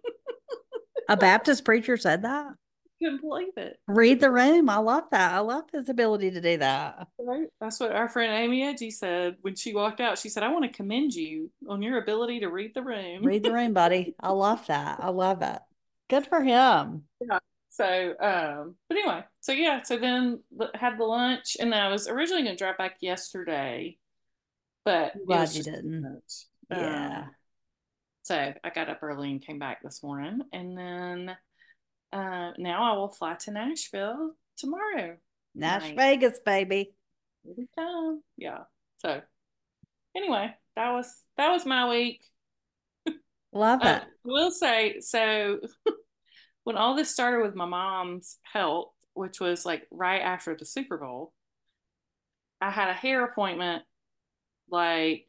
Speaker 1: A Baptist preacher said that.
Speaker 2: Couldn't believe it.
Speaker 1: Read the room. I love that. I love his ability to do that.
Speaker 2: Right? That's what our friend Amy Edgy said when she walked out. She said, "I want to commend you on your ability to read the room."
Speaker 1: Read the room, buddy. I love that. I love it. Good for him.
Speaker 2: Yeah. So, but anyway, so yeah, so then had the lunch, and I was originally going to drive back yesterday, but
Speaker 1: I'm
Speaker 2: it
Speaker 1: glad
Speaker 2: was
Speaker 1: you
Speaker 2: just too
Speaker 1: didn't.
Speaker 2: much.
Speaker 1: Yeah.
Speaker 2: So I got up early and came back this morning, and then now I will fly to Nashville tomorrow
Speaker 1: Nash
Speaker 2: night.
Speaker 1: Vegas, baby.
Speaker 2: Here we come. Yeah. So anyway, that was my week.
Speaker 1: Love
Speaker 2: I
Speaker 1: it.
Speaker 2: will say so. When all this started with my mom's health, which was like right after the Super Bowl, I had a hair appointment like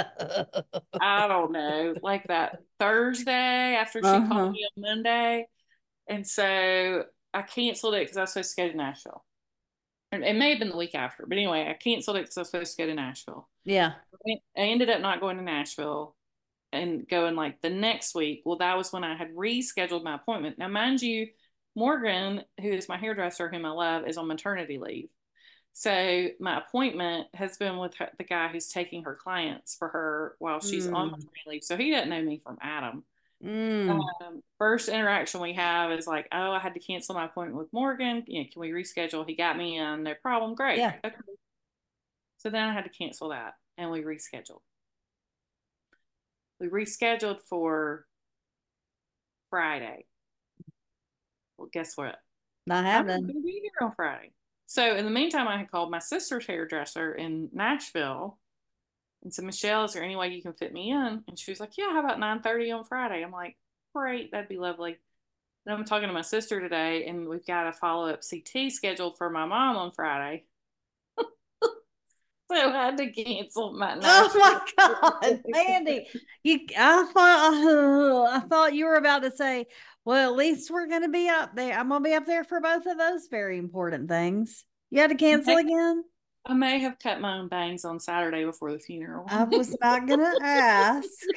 Speaker 2: I don't know, like that Thursday after she called
Speaker 1: Uh-huh.
Speaker 2: me on Monday. And so I canceled it because I was supposed to go to Nashville. It may have been the week after, but anyway, I canceled it because I was supposed to go to Nashville.
Speaker 1: Yeah.
Speaker 2: I ended up not going to Nashville and going like the next week. Well, that was when I had rescheduled my appointment. Now, mind you, Morgan, who is my hairdresser, whom I love, is on maternity leave. So my appointment has been with the guy who's taking her clients for her while she's on
Speaker 1: Mm.
Speaker 2: maternity leave. So he doesn't know me from Adam.
Speaker 1: Mm.
Speaker 2: First interaction we have is like, oh, I had to cancel my appointment with Morgan. Can we reschedule? He got me in, no problem. Great.
Speaker 1: Yeah.
Speaker 2: Okay. So then I had to cancel that and we rescheduled. We rescheduled for Friday. Well, guess what?
Speaker 1: Not
Speaker 2: I'm not
Speaker 1: happening.
Speaker 2: going to be here on Friday. So in the meantime, I had called my sister's hairdresser in Nashville and said, Michelle, is there any way you can fit me in? And she was like, yeah, how about 9:30 on Friday? I'm like, great, that'd be lovely. And I'm talking to my sister today, and we've got a follow up CT scheduled for my mom on Friday. So I had to cancel my
Speaker 1: Oh
Speaker 2: Nashville.
Speaker 1: my God, Mandy. I thought you were about to say, well, at least we're gonna be up there. I'm gonna be up there for both of those very important things. You had to cancel again?
Speaker 2: I may have cut my own bangs on Saturday before the funeral.
Speaker 1: I was not gonna ask.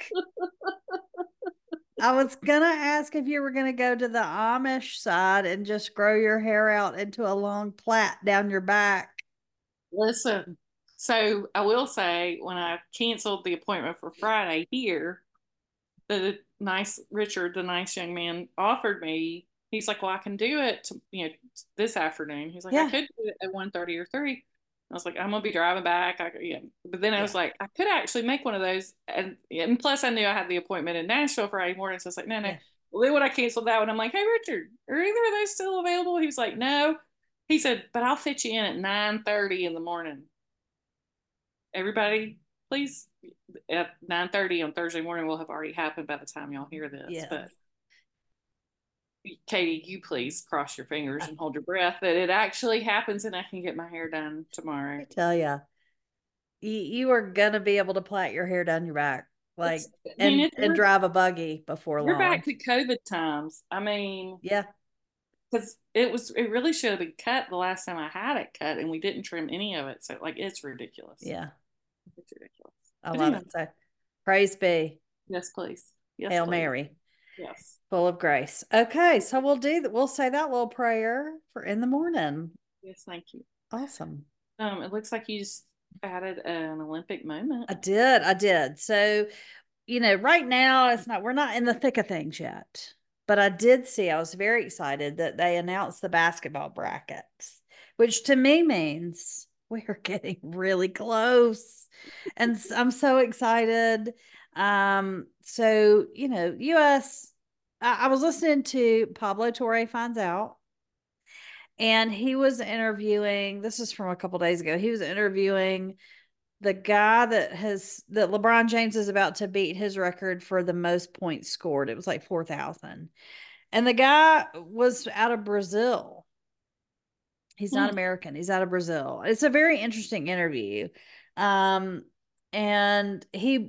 Speaker 1: I was gonna ask if you were gonna go to the Amish side and just grow your hair out into a long plait down your back.
Speaker 2: Listen, so I will say when I canceled the appointment for Friday here, the nice Richard, the nice young man, offered me. He's like, "Well, I can do it, this afternoon." He's like, "I
Speaker 1: Yeah,
Speaker 2: could do it at 1:30 or 3." I was like, "I'm gonna be driving back." But then I was
Speaker 1: yeah,
Speaker 2: like, I could actually make one of those, and plus I knew I had the appointment in Nashville Friday morning, so I was like, "No, no."
Speaker 1: yeah.
Speaker 2: Well, then when I canceled that one, I'm like, "Hey, Richard, are either of those still available?" He was like, "No." He said, "But I'll fit you in at 9:30 in the morning." Everybody, please, at 9:30 on Thursday morning will have already happened by the time y'all hear this.
Speaker 1: Yes.
Speaker 2: But Katie, you please cross your fingers and hold your breath that it actually happens and I can get my hair done tomorrow.
Speaker 1: I tell you, you are gonna be able to plait your hair down your back, like,
Speaker 2: I mean,
Speaker 1: and drive a buggy before
Speaker 2: we're
Speaker 1: long.
Speaker 2: back to COVID times. I mean,
Speaker 1: Yeah,
Speaker 2: because it really should have been cut the last time I had it cut, and we didn't trim any of it. So like, it's ridiculous.
Speaker 1: yeah.
Speaker 2: It's ridiculous.
Speaker 1: I
Speaker 2: But
Speaker 1: love
Speaker 2: anyway,
Speaker 1: it. So praise be.
Speaker 2: yes, please. Yes,
Speaker 1: Hail
Speaker 2: please.
Speaker 1: Mary,
Speaker 2: Yes.
Speaker 1: full of grace. Okay, so we'll do that. We'll say that little prayer for in the morning.
Speaker 2: Yes, thank you.
Speaker 1: Awesome.
Speaker 2: It looks like you just added an Olympic moment.
Speaker 1: I did. I did. So, right now we're not in the thick of things yet. But I was very excited that they announced the basketball brackets, which to me means we're getting really close. And I'm so excited. So, US, I was listening to Pablo Torre Finds Out, and he was interviewing, this is from a couple days ago. He was interviewing the guy that LeBron James is about to beat his record for the most points scored. It was like 4,000. And the guy was out of Brazil. He's not
Speaker 2: Hmm.
Speaker 1: American. He's out of Brazil. It's a very interesting interview. Um, and he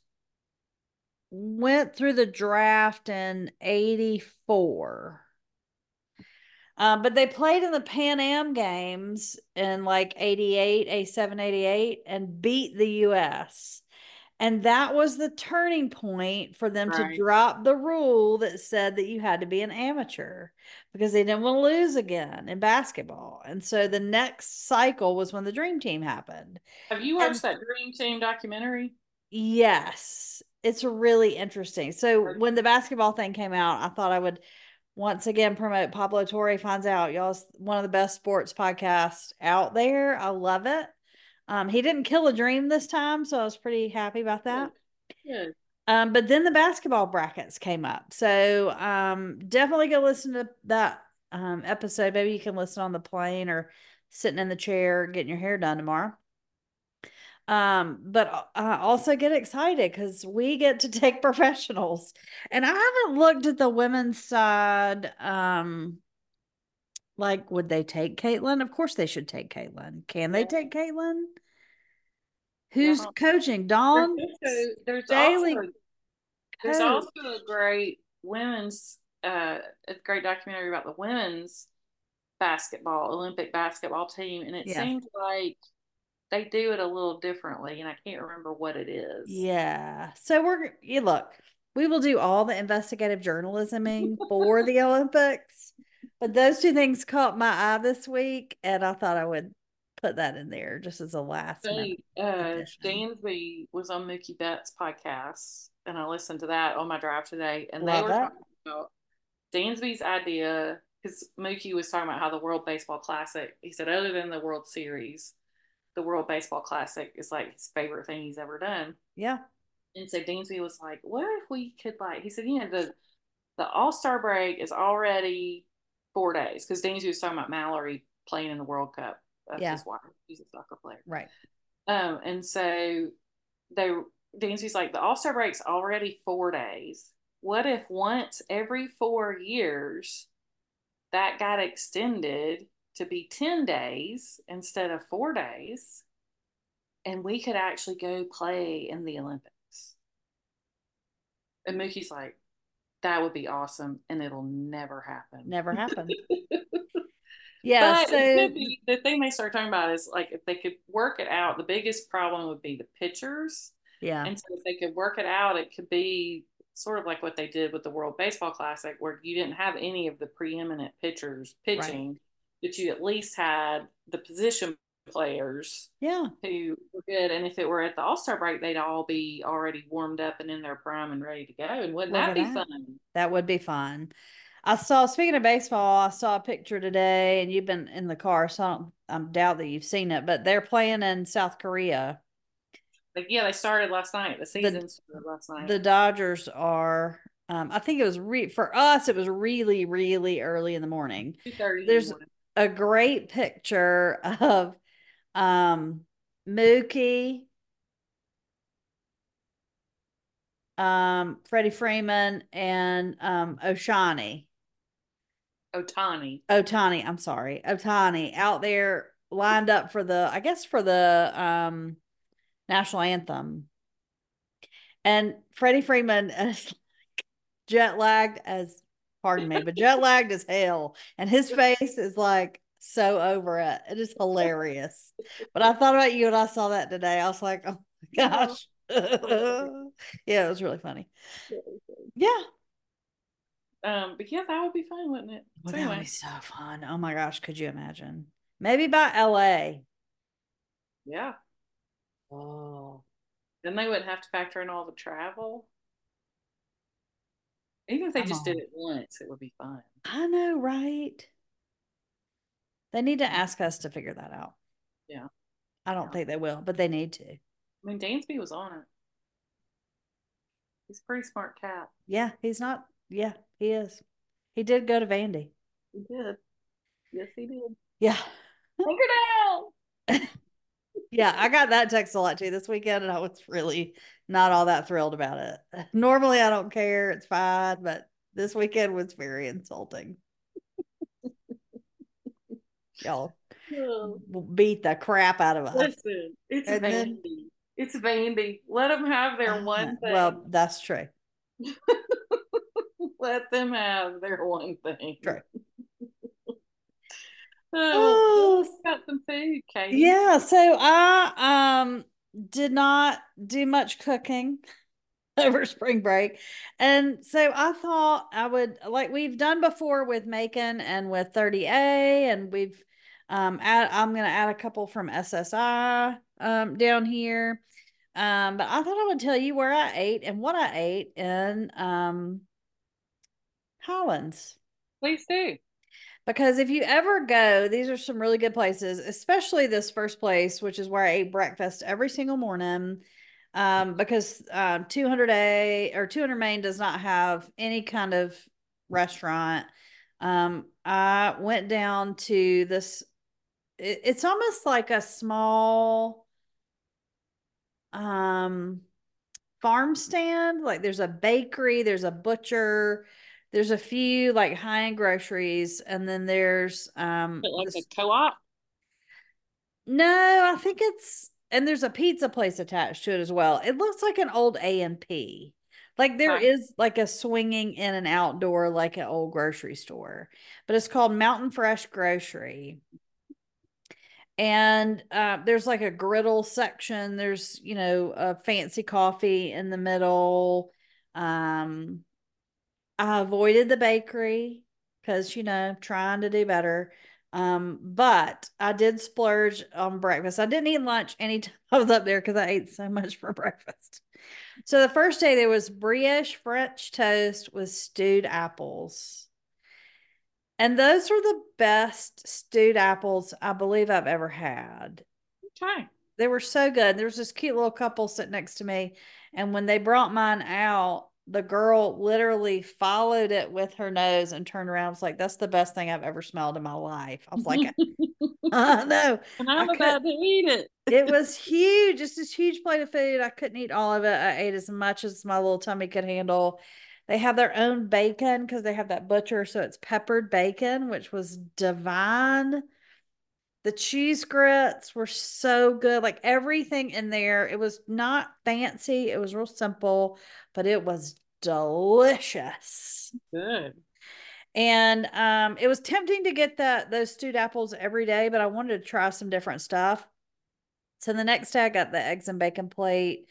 Speaker 1: went through the draft in 84. But they played in the Pan Am games in like 88, 87, 88, and beat the US. And that was the turning point for them to
Speaker 2: Right.
Speaker 1: drop the rule that said that you had to be an amateur because they didn't want to lose again in basketball. And so the next cycle was when the Dream Team happened.
Speaker 2: Have you
Speaker 1: And
Speaker 2: watched that Dream Team documentary?
Speaker 1: yes, it's really interesting. So when the basketball thing came out, I thought I would once again promote Pablo Torre Finds Out. Y'all's one of the best sports podcasts out there. I love it. He didn't kill a dream this time, so I was pretty happy about that.
Speaker 2: Good. Good.
Speaker 1: But then the basketball brackets came up. So definitely go listen to that episode. Maybe you can listen on the plane or sitting in the chair getting your hair done tomorrow. But also get excited because we get to take professionals. And I haven't looked at the women's side. Like, would they take Caitlin? Of course they should take Caitlin. Can they
Speaker 2: Yeah.
Speaker 1: take Caitlin?
Speaker 2: Yeah.
Speaker 1: Who's coaching?
Speaker 2: There's
Speaker 1: Dawn
Speaker 2: also there's also
Speaker 1: Staley
Speaker 2: there's
Speaker 1: coach.
Speaker 2: also a great women's a great documentary about the women's basketball, Olympic basketball team, and it
Speaker 1: Yeah.
Speaker 2: seems like they do it a little differently, and I can't remember what it is.
Speaker 1: Yeah. So you look, we will do all the investigative journalisming for the Olympics. But those two things caught my eye this week, and I thought I would put that in there just as a last minute
Speaker 2: They,
Speaker 1: addition.
Speaker 2: Dansby was on Mookie Betts' podcast, and I listened to that on my drive today, and they
Speaker 1: Love
Speaker 2: were
Speaker 1: it.
Speaker 2: talking about Dansby's idea because Mookie was talking about how the World Baseball Classic. He said, other than the World Series, the World Baseball Classic is like his favorite thing he's ever done.
Speaker 1: Yeah.
Speaker 2: And so Dansby was like, "What if we could like?" He said, the All Star break is already 4 days because Dansby was talking about Mallory playing in the World Cup. That's
Speaker 1: Yeah.
Speaker 2: his wife. She's a soccer player.
Speaker 1: Right.
Speaker 2: And so they Dancy's like the All Star break's already 4 days. What if once every 4 years that got extended to be 10 days instead of 4 days, and we could actually go play in the Olympics? And Mookie's like, that would be awesome, and it'll never happen.
Speaker 1: Never happened. Yeah.
Speaker 2: But it
Speaker 1: So
Speaker 2: could be the thing they start talking about is like if they could work it out, the biggest problem would be the pitchers.
Speaker 1: yeah.
Speaker 2: And so if they could work it out, it could be sort of like what they did with the World Baseball Classic, where you didn't have any of the preeminent pitchers
Speaker 1: Right.
Speaker 2: pitching, but you at least had the position players
Speaker 1: Yeah.
Speaker 2: who were good. And if it were at the All Star break, they'd all be already warmed up and in their prime and ready to go. And wouldn't
Speaker 1: Look
Speaker 2: that
Speaker 1: at
Speaker 2: be
Speaker 1: that.
Speaker 2: fun?
Speaker 1: That would be fun. Speaking of baseball, I saw a picture today, and you've been in the car, so I doubt that you've seen it, but they're playing in South Korea.
Speaker 2: Like, yeah, they started last night. The
Speaker 1: The
Speaker 2: season started last night.
Speaker 1: the Dodgers are, I think it was for us, it was really, really early in the morning.
Speaker 2: 2:30 in the
Speaker 1: There's
Speaker 2: morning.
Speaker 1: a great picture of um, Mookie, Freddie Freeman, and Oshani.
Speaker 2: Otani.
Speaker 1: Otani, I'm sorry, Otani out there lined up for I guess for the national anthem. And Freddie Freeman is jet lagged as, pardon me, but jet lagged as hell. And his face is like so over it. It is hilarious. But I thought about you when I saw that today. I was like, oh my
Speaker 2: Oh,
Speaker 1: gosh. Yeah, it was really funny. Yeah.
Speaker 2: but yeah, that would be fun, wouldn't it?
Speaker 1: Well,
Speaker 2: So
Speaker 1: that would be
Speaker 2: anyway,
Speaker 1: so fun. Oh my gosh, could you imagine? Maybe by LA.
Speaker 2: yeah.
Speaker 1: Oh,
Speaker 2: Then they wouldn't have to factor in all the travel. Even if they
Speaker 1: come
Speaker 2: just did
Speaker 1: on.
Speaker 2: it once, it would be fun.
Speaker 1: I know, right? They need to ask us to figure that out.
Speaker 2: Yeah,
Speaker 1: I don't
Speaker 2: yeah.
Speaker 1: think they will, but they need to.
Speaker 2: I mean, Dansby was on it. He's a pretty smart cat.
Speaker 1: Yeah, he's not. Yeah, he is. He did go to Vandy.
Speaker 2: He did. Yes, he did.
Speaker 1: Yeah.
Speaker 2: Tinker down.
Speaker 1: Yeah, I got that text a lot too this weekend, and I was really not all that thrilled about it. Normally, I don't care; it's fine, but this weekend was very insulting. Y'all
Speaker 2: Oh,
Speaker 1: beat the crap out of us,
Speaker 2: listen, it's
Speaker 1: and then
Speaker 2: Vandy. It's Vandy. Let them have their one thing.
Speaker 1: well, that's true.
Speaker 2: Let them have their one thing.
Speaker 1: True.
Speaker 2: Oh, well,
Speaker 1: Oh,
Speaker 2: we got some food, Katie.
Speaker 1: yeah. So I did not do much cooking over spring break. And so I thought I would, like we've done before with Macon and with 30A, and I'm gonna add a couple from SSI down here. But I thought I would tell you where I ate and what I ate in Highlands.
Speaker 2: Please do.
Speaker 1: Because if you ever go, these are some really good places, especially this first place, which is where I ate breakfast every single morning. Because 200A or 200 Main does not have any kind of restaurant. I went down to this, it's almost like a small um, farm stand. Like there's a bakery, there's a butcher, there's a few like high-end groceries, and then there's
Speaker 2: But like a
Speaker 1: this
Speaker 2: co-op.
Speaker 1: no, I think it's and there's a pizza place attached to it as well. It looks like an old A&P. Like there
Speaker 2: Okay.
Speaker 1: is like a swinging in and outdoor like an old grocery store. But it's called Mountain Fresh Grocery. And there's like a griddle section. There's, a fancy coffee in the middle. Um, I avoided the bakery because, trying to do better. But I did splurge on breakfast. I didn't eat lunch anytime I was up there because I ate so much for breakfast. So the first day there was brioche French toast with stewed apples. And those were the best stewed apples I believe I've ever had.
Speaker 2: Okay.
Speaker 1: They were so good. There was this cute little couple sitting next to me. And when they brought mine out, the girl literally followed it with her nose and turned around. Was like, that's the best thing I've ever smelled in my life. I was like, no,
Speaker 2: And
Speaker 1: I
Speaker 2: I'm
Speaker 1: could.
Speaker 2: about to eat it.
Speaker 1: It was huge, just this huge plate of food. I couldn't eat all of it. I ate as much as my little tummy could handle. They have their own bacon because they have that butcher. So it's peppered bacon, which was divine. The cheese grits were so good. Like everything in there, it was not fancy. It was real simple, but it was delicious.
Speaker 2: Good.
Speaker 1: And it was tempting to get those stewed apples every day, but I wanted to try some different stuff. So the next day I got the eggs and bacon plate.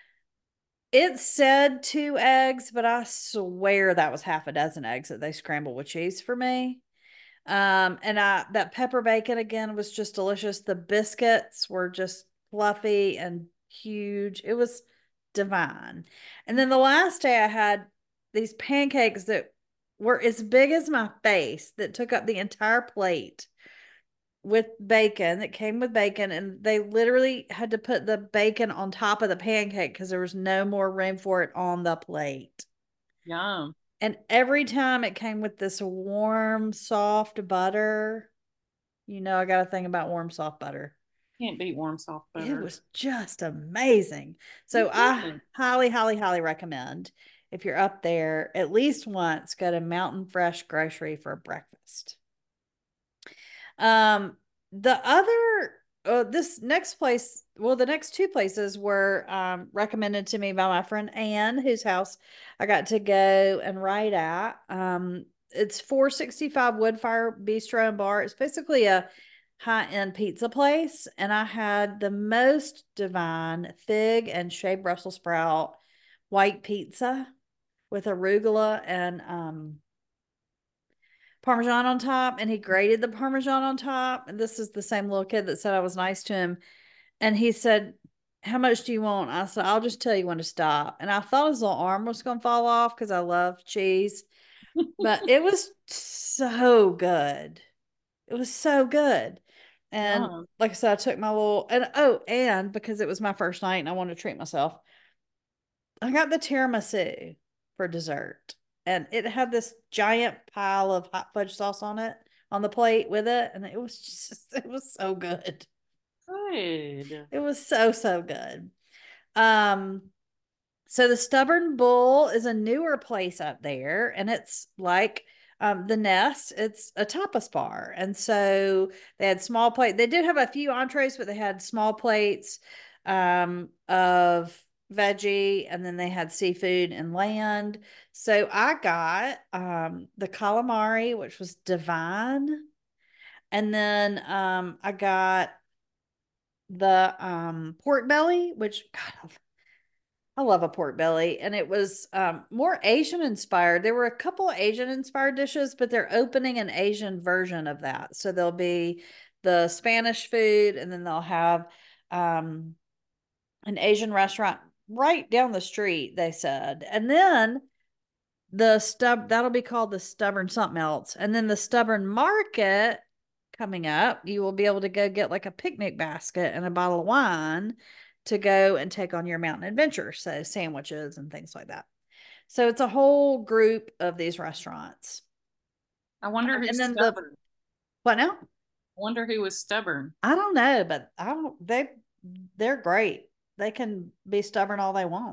Speaker 1: It said 2 eggs, but I swear that was half a dozen eggs that they scrambled with cheese for me. And I that pepper bacon again was just delicious. The biscuits were just fluffy and huge. It was divine. And then the last day I had these pancakes that were as big as my face that took up the entire plate with bacon that came with bacon, and they literally had to put the bacon on top of the pancake because there was no more room for it on the plate.
Speaker 2: Yum.
Speaker 1: And every time it came with this warm, soft butter. I got a thing about warm, soft butter.
Speaker 2: Can't beat warm soft
Speaker 1: It
Speaker 2: butter.
Speaker 1: was just amazing. So I
Speaker 2: Good.
Speaker 1: highly, highly, highly recommend if you're up there at least once, go to Mountain Fresh Grocery for breakfast. Um, the other this next place, well, the next two places were recommended to me by my friend Anne, whose house I got to go and ride at. It's 465 Woodfire Bistro and Bar. It's basically a high-end pizza place, and I had the most divine fig and shaved Brussels sprout white pizza with arugula and Parmesan on top, and he grated the Parmesan on top. And this is the same little kid that said I was nice to him. And he said, how much do you want? I said, I'll just tell you when to stop. And I thought his little arm was going to fall off because I love cheese, but it was so good. It was so good. And
Speaker 2: Yum.
Speaker 1: like I said, I took my little, and because it was my first night and I wanted to treat myself, I got the tiramisu for dessert, and it had this giant pile of hot fudge sauce on it on the plate with it, and it was so good.
Speaker 2: Good.
Speaker 1: It was so, so good. Um, so the Stubborn Bull is a newer place up there, and it's like the Nest. It's a tapas bar, and so they had small plate. They did have a few entrees, but they had small plates of veggie, and then they had seafood and land. So I got the calamari, which was divine, and then I got the pork belly, which God, I love a pork belly, and it was more Asian inspired. There were a couple Asian inspired dishes, but they're opening an Asian version of that. So there'll be the Spanish food, and then they'll have um, an Asian restaurant right down the street, they said. And then that'll be called the Stubborn something else. And then the Stubborn Market coming up, you will be able to go get like a picnic basket and a bottle of wine to go and take on your mountain adventure. So sandwiches and things like that. So it's a whole group of these restaurants.
Speaker 2: I wonder
Speaker 1: And
Speaker 2: who's
Speaker 1: then the
Speaker 2: stubborn.
Speaker 1: what now?
Speaker 2: I wonder who was stubborn.
Speaker 1: I don't know, but I don't they're great. They can be stubborn all they want.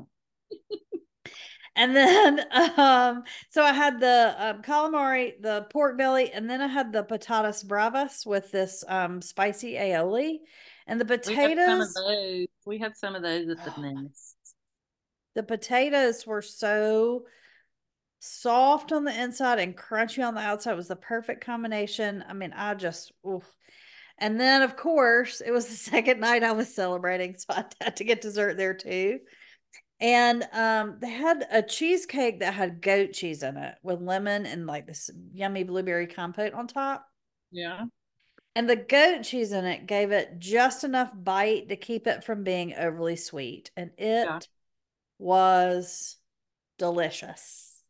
Speaker 1: And then, so I had the calamari, the pork belly, and then I had the patatas bravas with this spicy aioli. And the
Speaker 2: We had some of
Speaker 1: potatoes,
Speaker 2: those. We had some of those at the
Speaker 1: oh my,
Speaker 2: nest.
Speaker 1: the potatoes were so soft on the inside and crunchy on the outside. It was the perfect combination. I mean, I just, oof. And then, of course, it was the second night I was celebrating, so I had to get dessert there too. And they had a cheesecake that had goat cheese in it with lemon and like this yummy blueberry compote on top.
Speaker 2: Yeah.
Speaker 1: And the goat cheese in it gave it just enough bite to keep it from being overly sweet. And
Speaker 2: Yeah.
Speaker 1: it was delicious.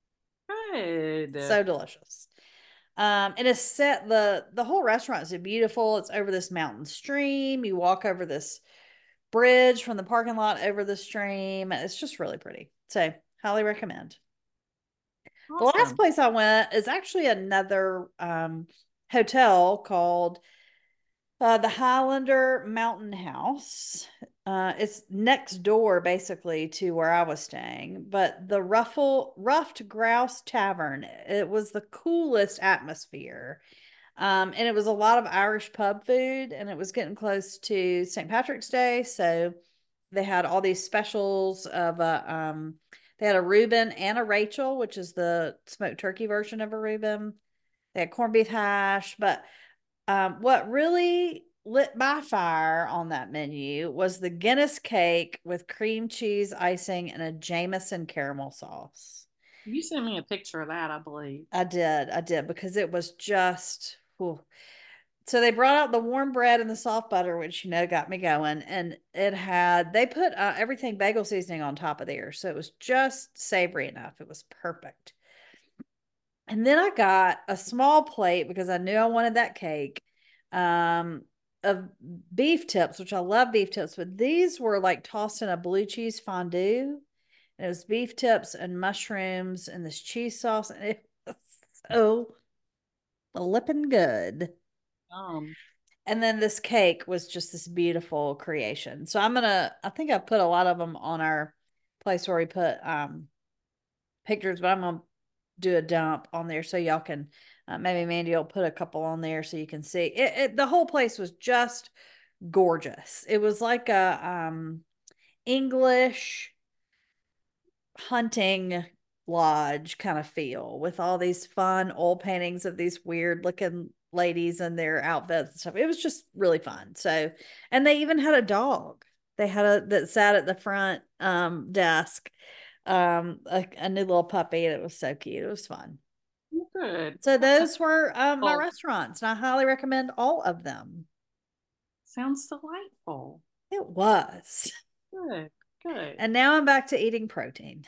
Speaker 2: Good.
Speaker 1: So delicious. And it's set the whole restaurant is beautiful. It's over this mountain stream. You walk over this bridge from the parking lot over the stream. It's just really pretty. So highly recommend. The last
Speaker 2: Awesome.
Speaker 1: place I went is actually another hotel called the Highlander Mountain House. It's next door basically to where I was staying, but the Ruffed Grouse Tavern, it was the coolest atmosphere. And it was a lot of Irish pub food, and it was getting close to St. Patrick's Day. So they had all these specials of they had a Reuben and a Rachel, which is the smoked turkey version of a Reuben. They had corned beef hash, but what really lit my fire on that menu was the Guinness cake with cream cheese icing and a Jameson caramel sauce.
Speaker 2: You sent me a picture of that, I believe.
Speaker 1: I did because it was just. Whew. So they brought out the warm bread and the soft butter, which got me going, and they put everything bagel seasoning on top of there, so it was just savory enough. It was perfect. And then I got a small plate because I knew I wanted that cake of beef tips, which I love beef tips, but these were like tossed in a blue cheese fondue. And it was beef tips and mushrooms and this cheese sauce, and it was so flipping good.
Speaker 2: Um,
Speaker 1: And then this cake was just this beautiful creation. So I think I put a lot of them on our place where we put pictures, but I'm gonna do a dump on there so y'all can maybe Mandy will put a couple on there so you can see it. The whole place was just gorgeous. It was like a English hunting lodge kind of feel with all these fun oil paintings of these weird looking ladies and their outfits and stuff. It was just really fun. So, and they even had a dog. They had a that sat at the front desk, a new little puppy, and it was so cute. It was fun.
Speaker 2: good.
Speaker 1: So
Speaker 2: That sounds
Speaker 1: those were my
Speaker 2: delightful.
Speaker 1: restaurants, and I highly recommend all of them.
Speaker 2: Sounds delightful.
Speaker 1: It was.
Speaker 2: Good. Good.
Speaker 1: And now I'm back to eating protein.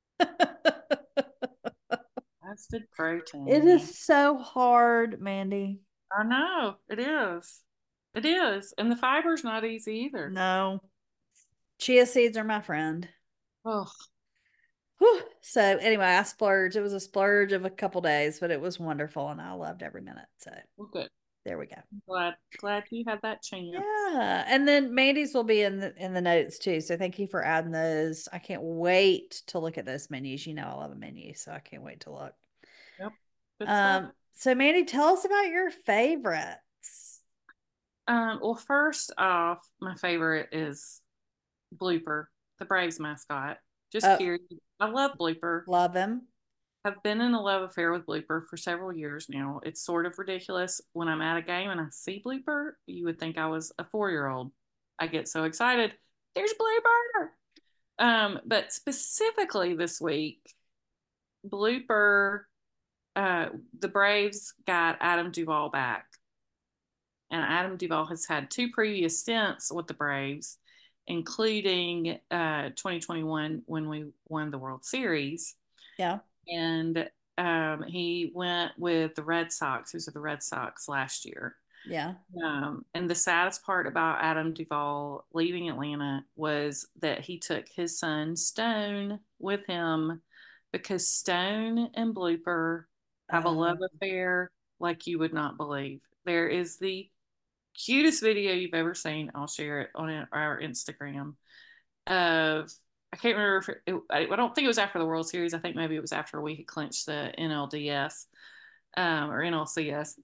Speaker 2: That's good
Speaker 1: It
Speaker 2: protein.
Speaker 1: is so hard, Mandy.
Speaker 2: I know it is. It is, and the fiber's not easy either.
Speaker 1: No, chia seeds are my friend.
Speaker 2: Oh,
Speaker 1: Whew. So anyway, I splurged. It was a splurge of a couple days, but it was wonderful, and I loved every minute. So
Speaker 2: well, good.
Speaker 1: There we go.
Speaker 2: Glad you had that chance.
Speaker 1: Yeah. And then Mandy's will be in the notes too. So thank you for adding those. I can't wait to look at those menus. You know I love a menu, so I can't wait to look.
Speaker 2: Yep. Good stuff.
Speaker 1: So Mandy, tell us about your favorites.
Speaker 2: Well, first off, my favorite is Blooper, the Braves mascot. Just
Speaker 1: Oh,
Speaker 2: curious. I love Blooper.
Speaker 1: love him.
Speaker 2: I've been in a love affair with Blooper for several years now. It's sort of ridiculous when I'm at a game and I see Blooper. You would think I was a 4-year old. I get so excited. There's Blooper. But specifically this week, Blooper, the Braves got Adam Duvall back. And Adam Duvall has had two previous stints with the Braves, including 2021 when we won the World Series.
Speaker 1: Yeah.
Speaker 2: And he went with the Red Sox. He was with the Red Sox last year.
Speaker 1: Yeah.
Speaker 2: And the saddest part about Adam Duvall leaving Atlanta was that he took his son Stone with him because Stone and Blooper have a love affair like you would not believe. There is the cutest video you've ever seen. I'll share it on our Instagram of I can't remember if I don't think it was after the World Series. I think maybe it was after we had clinched the NLDS or NLCS.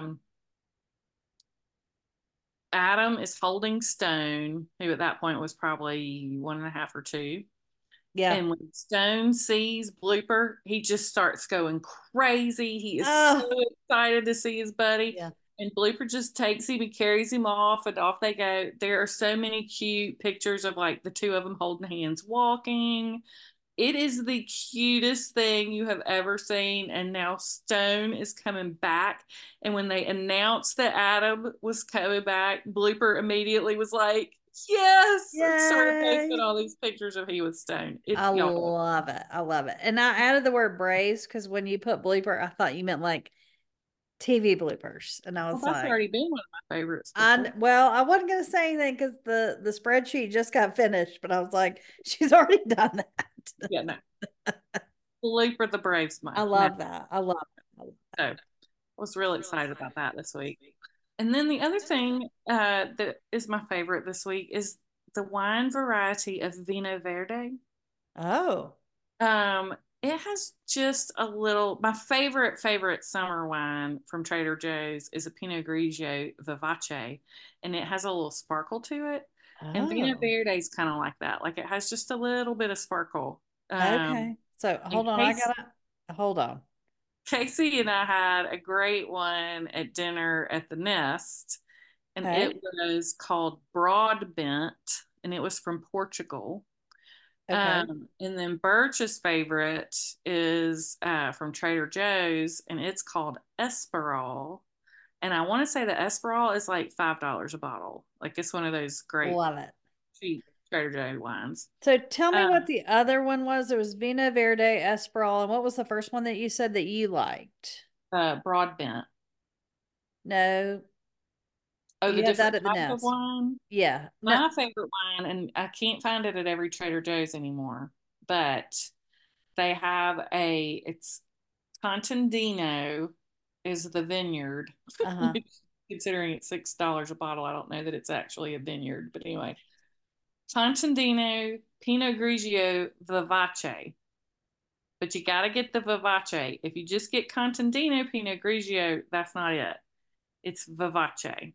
Speaker 2: Adam is holding Stone, who at that point was probably 1.5 or 2.
Speaker 1: Yeah.
Speaker 2: And when Stone sees Blooper, he just starts going crazy. He is so
Speaker 1: Oh,
Speaker 2: excited to see his buddy.
Speaker 1: yeah.
Speaker 2: And Blooper just takes him and carries him off, and off they go. There are so many cute pictures of like the two of them holding hands walking. It is the cutest thing you have ever seen. And now Stone is coming back. And when they announced that Adam was coming back, Blooper immediately was like, yes, and started posting
Speaker 1: Yay.
Speaker 2: all these pictures of he with Stone. It's
Speaker 1: I
Speaker 2: y'all.
Speaker 1: love it. I love it. And I added the word Braves because when you put blooper, I thought you meant like TV bloopers. And I
Speaker 2: Well,
Speaker 1: was
Speaker 2: that's
Speaker 1: like,
Speaker 2: already been one of my favorites before.
Speaker 1: I wasn't gonna say anything because the spreadsheet just got finished, but I was like, she's already done that.
Speaker 2: Yeah, no. Blooper the Braves
Speaker 1: I
Speaker 2: month. No.
Speaker 1: love that. I love it. I love
Speaker 2: So I was really excited about that this week. And then the other thing that is my favorite this week is the wine variety of Vino Verde.
Speaker 1: Oh,
Speaker 2: It has just a little. My favorite summer wine from Trader Joe's is a Pinot Grigio Vivace, and it has a little sparkle to it. And Vino
Speaker 1: oh,
Speaker 2: Verde is kind of like that. Like it has just a little bit of sparkle.
Speaker 1: okay. So
Speaker 2: And
Speaker 1: hold on, hold on.
Speaker 2: Casey and I had a great one at dinner at the Nest, and it
Speaker 1: Okay,
Speaker 2: was called Broadbent, and it was from Portugal.
Speaker 1: okay.
Speaker 2: And then Birch's favorite is from Trader Joe's, and it's called Esperol. And I want to say the Esperol is like $5 a bottle. Like it's one of those great
Speaker 1: Love it.
Speaker 2: cheap Trader Joe wines.
Speaker 1: So tell me what
Speaker 2: Um,
Speaker 1: the other one was. There was Vino Verde, Esperol, and what was the first one that you said that you liked?
Speaker 2: Broadbent.
Speaker 1: No,
Speaker 2: Oh, the
Speaker 1: you had that
Speaker 2: different
Speaker 1: at the
Speaker 2: types of
Speaker 1: Nest.
Speaker 2: wine.
Speaker 1: Yeah. No.
Speaker 2: My favorite wine, and I can't find it at every Trader Joe's anymore, but they have it's Contandino is the vineyard,
Speaker 1: Uh-huh.
Speaker 2: which considering it's $6 a bottle, I don't know that it's actually a vineyard, but anyway, Contandino Pinot Grigio Vivace. But you got to get the Vivace. If you just get Contandino Pinot Grigio, that's not it. It's Vivace.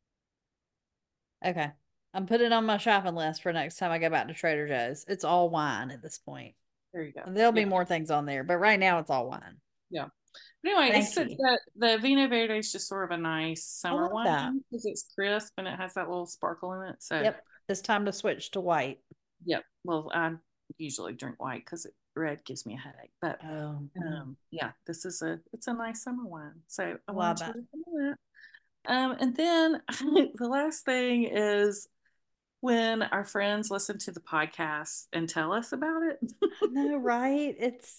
Speaker 1: Okay. I'm putting it on my shopping list for next time I go back to Trader Joe's. It's all wine at this point.
Speaker 2: There you go.
Speaker 1: There'll be
Speaker 2: Yeah,
Speaker 1: more things on there, but right now it's all wine.
Speaker 2: yeah. But anyway,
Speaker 1: Thank you.
Speaker 2: the Vino Verde is just sort of a nice
Speaker 1: I
Speaker 2: summer
Speaker 1: love that.
Speaker 2: wine because it's crisp and it has that little sparkle in it. So,
Speaker 1: Yep. It's time to switch to white.
Speaker 2: yeah. Well, I usually drink white because red gives me a headache. But
Speaker 1: Oh,
Speaker 2: yeah, it's a nice summer wine. So I wanted
Speaker 1: love
Speaker 2: to
Speaker 1: it.
Speaker 2: recommend that. And then the last thing is when our friends listen to the podcast and tell us about it.
Speaker 1: I know, right?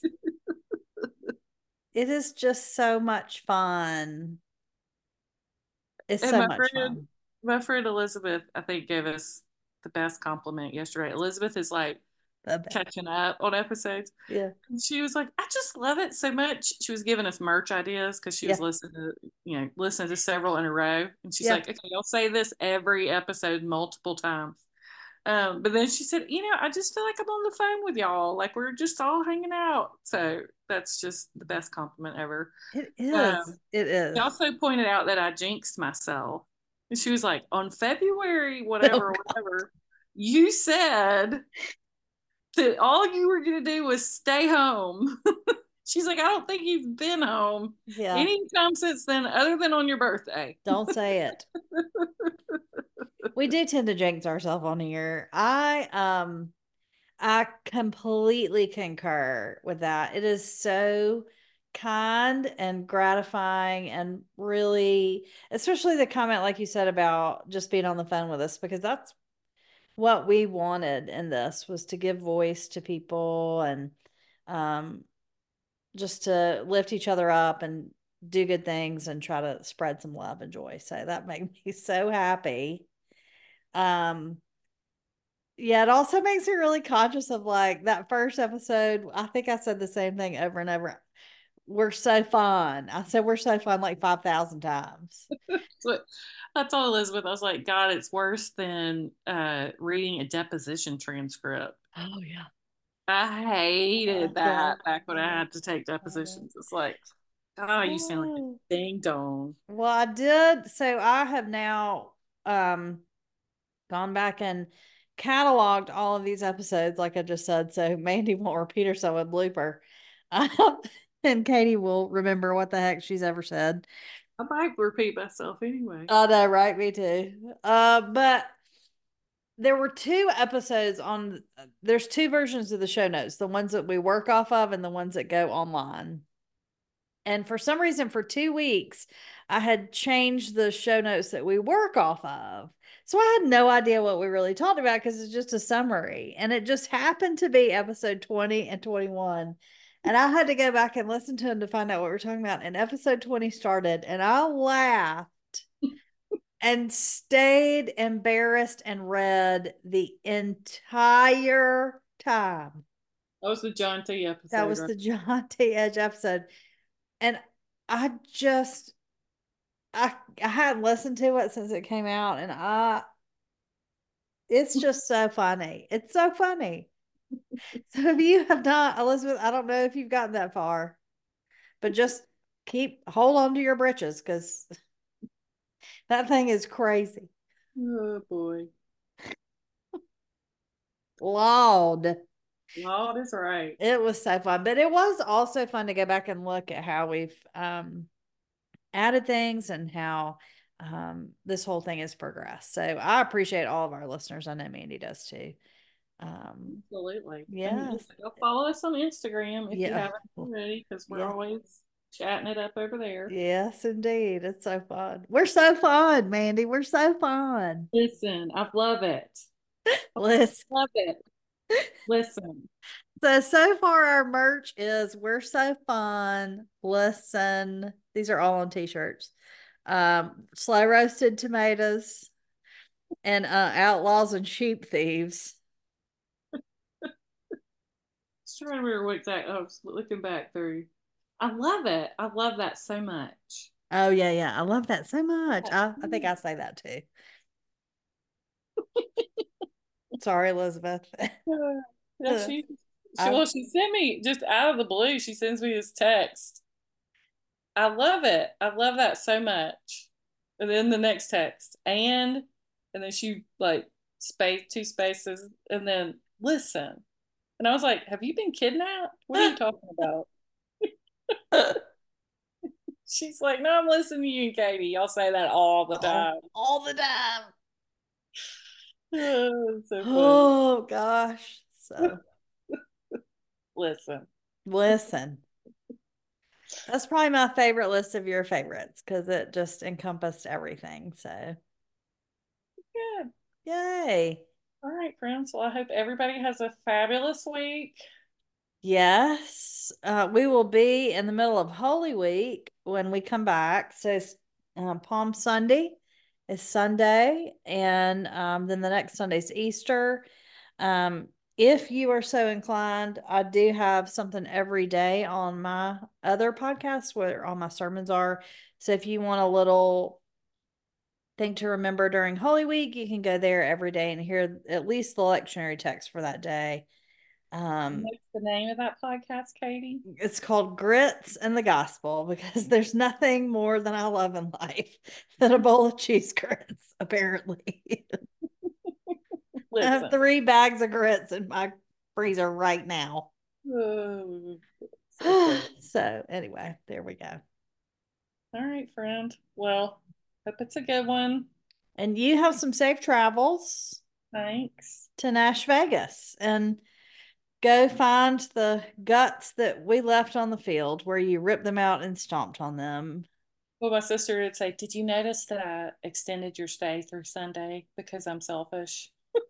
Speaker 1: It is just so much fun. It's
Speaker 2: And
Speaker 1: so much fun.
Speaker 2: my friend Elizabeth, I think, gave us the best compliment yesterday. Elizabeth is like catching up on episodes.
Speaker 1: Yeah.
Speaker 2: And she was like, I just love it so much. She was giving us merch ideas because she was
Speaker 1: Yeah.
Speaker 2: listening to several in a row. And she's
Speaker 1: Yeah.
Speaker 2: like, okay, I'll say this every episode multiple times. But then she said, I just feel like I'm on the phone with y'all. Like we're just all hanging out. So that's just the best compliment ever.
Speaker 1: It is.
Speaker 2: Um,
Speaker 1: It
Speaker 2: she
Speaker 1: is.
Speaker 2: also pointed out that I jinxed myself. And she was like, on February,
Speaker 1: Oh
Speaker 2: whatever,
Speaker 1: God.
Speaker 2: whatever, you said that all you were going to do was stay home. She's like, I don't think you've been home
Speaker 1: Yeah.
Speaker 2: anytime since then, other than on your birthday.
Speaker 1: Don't say it. We do tend to jinx ourselves on here. I completely concur with that. It is so kind and gratifying and really, especially the comment, like you said, about just being on the phone with us, because that's what we wanted in this was to give voice to people and um, just to lift each other up and do good things and try to spread some love and joy. So that made me so happy. Um, yeah, it also makes me really conscious of like that first episode. I think I said the same thing over and over. We're so fun. I said we're so fun like 5,000 times.
Speaker 2: So I told Elizabeth, I was like, God, it's worse than reading a deposition transcript.
Speaker 1: Oh yeah.
Speaker 2: I hated
Speaker 1: Yeah.
Speaker 2: that back when I
Speaker 1: Yeah.
Speaker 2: had to take
Speaker 1: Yeah.
Speaker 2: depositions. It's like, oh, you sound like a
Speaker 1: Oh.
Speaker 2: ding dong.
Speaker 1: Well, I did. So I have now um gone back and cataloged all of these episodes, like I just said, so Mandy won't repeat herself with blooper. Um, and Katie will remember what the heck she's ever said.
Speaker 2: I might repeat myself anyway.
Speaker 1: I know, right? Me too. But there were two episodes on, there's two versions of the show notes, the ones that we work off of and the ones that go online. And for some reason, for 2 weeks, I had changed the show notes that we work off of. So I had no idea what we really talked about because it's just a summary. And it just happened to be episode 20 and 21. And I had to go back and listen to them to find out what we're talking about. And episode 20 started, and I laughed and stayed embarrassed and read the entire time.
Speaker 2: That was the John T
Speaker 1: That
Speaker 2: episode,
Speaker 1: was
Speaker 2: right?
Speaker 1: the John T. Edge episode. And I just I hadn't listened to it since it came out, and it's just so funny. It's so funny. So if you have not, Elizabeth, I don't know if you've gotten that far, but just hold on to your britches because that thing is crazy.
Speaker 2: Oh boy.
Speaker 1: Lord.
Speaker 2: Lord is right.
Speaker 1: It was so fun. But it was also fun to go back and look at how we've added things and how this whole thing has progressed. So I appreciate all of our listeners. I know Mandy does too.
Speaker 2: Absolutely. And
Speaker 1: Yes.
Speaker 2: go follow us on Instagram if you
Speaker 1: Yeah.
Speaker 2: haven't already, because we're
Speaker 1: Yeah.
Speaker 2: always chatting it up over there.
Speaker 1: Yes, indeed. It's so fun. We're so fun, Mandy. We're so fun.
Speaker 2: Listen, I love it.
Speaker 1: Listen.
Speaker 2: Love it. Listen.
Speaker 1: So far our merch is we're so fun. Listen. These are all on t-shirts. Slow roasted tomatoes and outlaws and sheep thieves.
Speaker 2: Just trying to remember what exactly I was looking back through. I love it. I love that so much.
Speaker 1: Oh yeah, yeah. I love that so much. I think I say that too. Sorry, Elizabeth.
Speaker 2: Yeah, she
Speaker 1: I
Speaker 2: well, she sent me just out of the blue. She sends me this text. I love it. I love that so much. And then the next text, and then she like space two spaces, and then listen. And I was like, "Have you been kidnapped? What are you talking about?" She's like, "No, I'm listening to you and Katie. Y'all say that all the time."
Speaker 1: all the time.
Speaker 2: Oh, it's so funny.
Speaker 1: Oh gosh. So
Speaker 2: Listen,
Speaker 1: listen. That's probably my favorite list of your favorites because it just encompassed everything. So
Speaker 2: good.
Speaker 1: yay.
Speaker 2: All right, friends. Well, I hope everybody has a fabulous week.
Speaker 1: Yes. We will be in the middle of Holy Week when we come back. So Palm Sunday is Sunday, and then the next Sunday is Easter. Um, if you are so inclined, I do have something every day on my other podcast where all my sermons are. So if you want a little thing to remember during Holy Week, you can go there every day and hear at least the lectionary text for that day.
Speaker 2: And
Speaker 1: Um,
Speaker 2: what's the name of that podcast, Katie?
Speaker 1: it's called Grits and the Gospel because there's nothing more than I love in life than a bowl of cheese grits, apparently. I have
Speaker 2: Listen.
Speaker 1: 3 bags of grits in my freezer right now.
Speaker 2: Oh, so silly.
Speaker 1: So, anyway, there we go.
Speaker 2: All right, friend. Well, hope it's a good one.
Speaker 1: And you have some safe travels
Speaker 2: Thanks.
Speaker 1: to Nash Vegas and go find the guts that we left on the field where you ripped them out and stomped on them.
Speaker 2: Well, my sister would say, "Did you notice that I extended your stay through Sunday because I'm selfish?"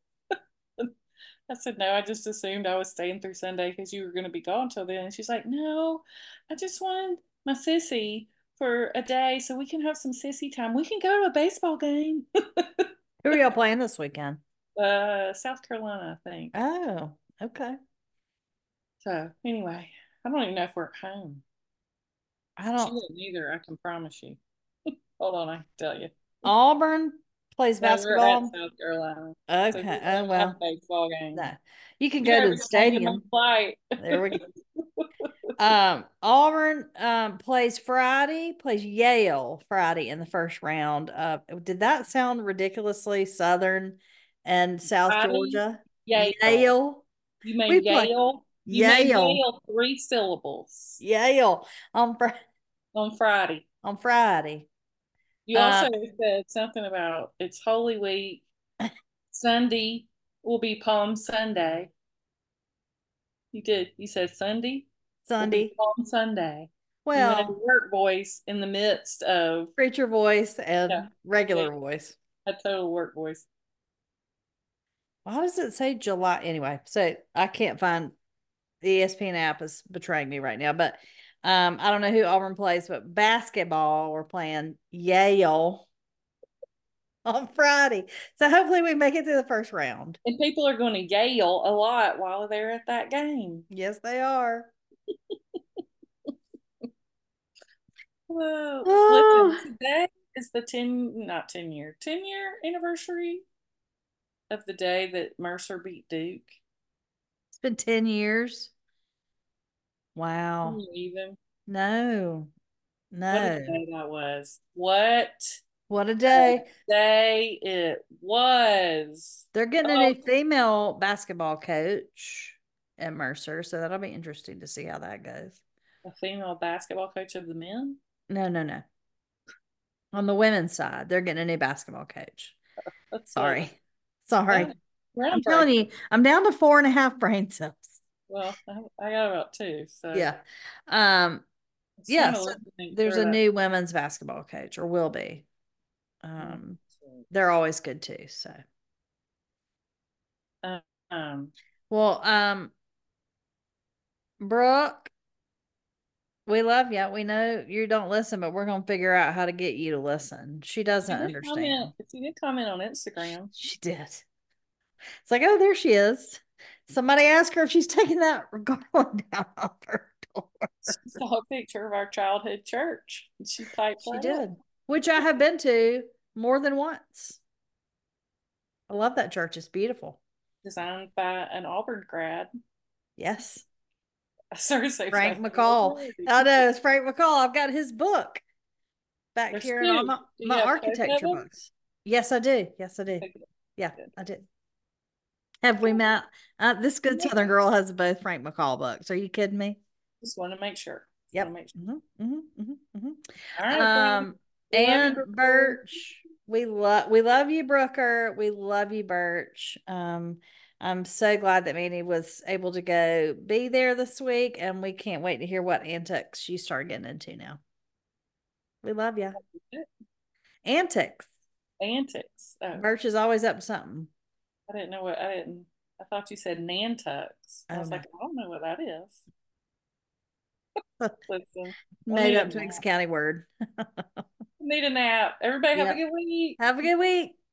Speaker 2: I said, "No, I just assumed I was staying through Sunday because you were going to be gone till then." And she's like, "No, I just wanted my sissy for a day so we can have some sissy time. We can go to a baseball game."
Speaker 1: Who are y'all playing this weekend?
Speaker 2: South Carolina, I think.
Speaker 1: Oh, okay.
Speaker 2: So anyway, I don't even know if we're at home.
Speaker 1: I
Speaker 2: She
Speaker 1: don't.
Speaker 2: didn't either, I can promise you. Hold on, I can tell you.
Speaker 1: Auburn plays
Speaker 2: No, we're at
Speaker 1: basketball.
Speaker 2: South Carolina. So we
Speaker 1: Okay. Oh,
Speaker 2: don't have a
Speaker 1: well,
Speaker 2: baseball game.
Speaker 1: no. You can
Speaker 2: You
Speaker 1: go to
Speaker 2: never
Speaker 1: the
Speaker 2: gonna make it on
Speaker 1: stadium.
Speaker 2: flight.
Speaker 1: There we go. Auburn plays Yale Friday in the first round. Did that sound ridiculously Southern and South
Speaker 2: Friday,
Speaker 1: Georgia?
Speaker 2: Yale.
Speaker 1: Yale.
Speaker 2: You
Speaker 1: We
Speaker 2: made
Speaker 1: play
Speaker 2: Yale. You made
Speaker 1: Yale.
Speaker 2: Yale three syllables
Speaker 1: Yale on Fri
Speaker 2: on Friday.
Speaker 1: on Friday.
Speaker 2: You
Speaker 1: Uh,
Speaker 2: also said something about it's Holy Week. Sunday will be Palm Sunday. You did. You said Sunday will be
Speaker 1: Sunday.
Speaker 2: Palm Sunday. You went into
Speaker 1: Well,
Speaker 2: work voice in the midst of,
Speaker 1: preacher voice
Speaker 2: yeah,
Speaker 1: and regular voice.
Speaker 2: a total work voice.
Speaker 1: Why does it say July? Anyway, so I can't find the ESPN app is betraying me right now, but I don't know who Auburn plays, but basketball we're playing Yale on Friday. So hopefully we make it to the first round.
Speaker 2: And people are going to Yale a lot while they're at that game.
Speaker 1: Yes, they are.
Speaker 2: Well, listen,
Speaker 1: Oh,
Speaker 2: today is the 10 year anniversary of the day that Mercer beat Duke.
Speaker 1: it's been 10 years.
Speaker 2: Can
Speaker 1: Wow.
Speaker 2: you even?
Speaker 1: No,
Speaker 2: What a
Speaker 1: no.
Speaker 2: day that was. What
Speaker 1: What a
Speaker 2: a
Speaker 1: day.
Speaker 2: day it was.
Speaker 1: They're getting a
Speaker 2: Oh,
Speaker 1: new female basketball coach at Mercer, so that'll be interesting to see how that goes.
Speaker 2: a female basketball coach of the men.
Speaker 1: No, no, no. On the women's side, they're getting a new basketball coach.
Speaker 2: That's a
Speaker 1: Sorry. Sorry.
Speaker 2: oh,
Speaker 1: I'm telling
Speaker 2: groundbreaking.
Speaker 1: you, I'm down to 4.5 brain cells.
Speaker 2: Well, I got about two, so I
Speaker 1: Yeah. Um,
Speaker 2: was trying to
Speaker 1: yes,
Speaker 2: think
Speaker 1: there's
Speaker 2: through
Speaker 1: a
Speaker 2: that.
Speaker 1: new women's basketball coach or will be. Um, they're always good too. So,
Speaker 2: Um,
Speaker 1: well, Brooke, we love you. We know you don't listen, but we're going to figure out how to get you to listen. She doesn't understand.
Speaker 2: if you did comment on Instagram,
Speaker 1: She did. It's like, oh, there she is. Somebody asked her if she's taking that garland down off her door.
Speaker 2: she saw a picture of our childhood church and she typed
Speaker 1: She
Speaker 2: right up.
Speaker 1: did, which I have been to more than once. I love that church. It's beautiful.
Speaker 2: Designed by an Auburn grad.
Speaker 1: Yes.
Speaker 2: I started to say
Speaker 1: Frank
Speaker 2: Frank
Speaker 1: McCall.
Speaker 2: already.
Speaker 1: I know it's Frank McCall. I've got his book back
Speaker 2: There's
Speaker 1: here in all
Speaker 2: two. Do
Speaker 1: my
Speaker 2: you have both of
Speaker 1: architecture
Speaker 2: them?
Speaker 1: books. Yes, I do. Yes, I do.
Speaker 2: Okay,
Speaker 1: Yeah,
Speaker 2: good.
Speaker 1: I did. Have we met? This good Southern girl has both Frank McCall books. Are you kidding me?
Speaker 2: Just want to make sure. Just want to
Speaker 1: Yep.
Speaker 2: make sure. All right, friend.
Speaker 1: Um,
Speaker 2: We love you,
Speaker 1: and
Speaker 2: Brooker.
Speaker 1: Birch, we love you, Brooker. We love you, Birch. I'm so glad that Manny was able to go be there this week, and we can't wait to hear what antics she started getting into now. We love you. Antics.
Speaker 2: Antics. Oh,
Speaker 1: Birch is always up to something.
Speaker 2: I didn't know what I didn't. I thought you said Nantucks. I
Speaker 1: Oh
Speaker 2: was
Speaker 1: no.
Speaker 2: like, I don't know what that is. Listen, I
Speaker 1: Made
Speaker 2: need a
Speaker 1: up Twiggs
Speaker 2: nap.
Speaker 1: County word.
Speaker 2: I need a nap. Everybody have a
Speaker 1: Yep.
Speaker 2: good week.
Speaker 1: Have a good week.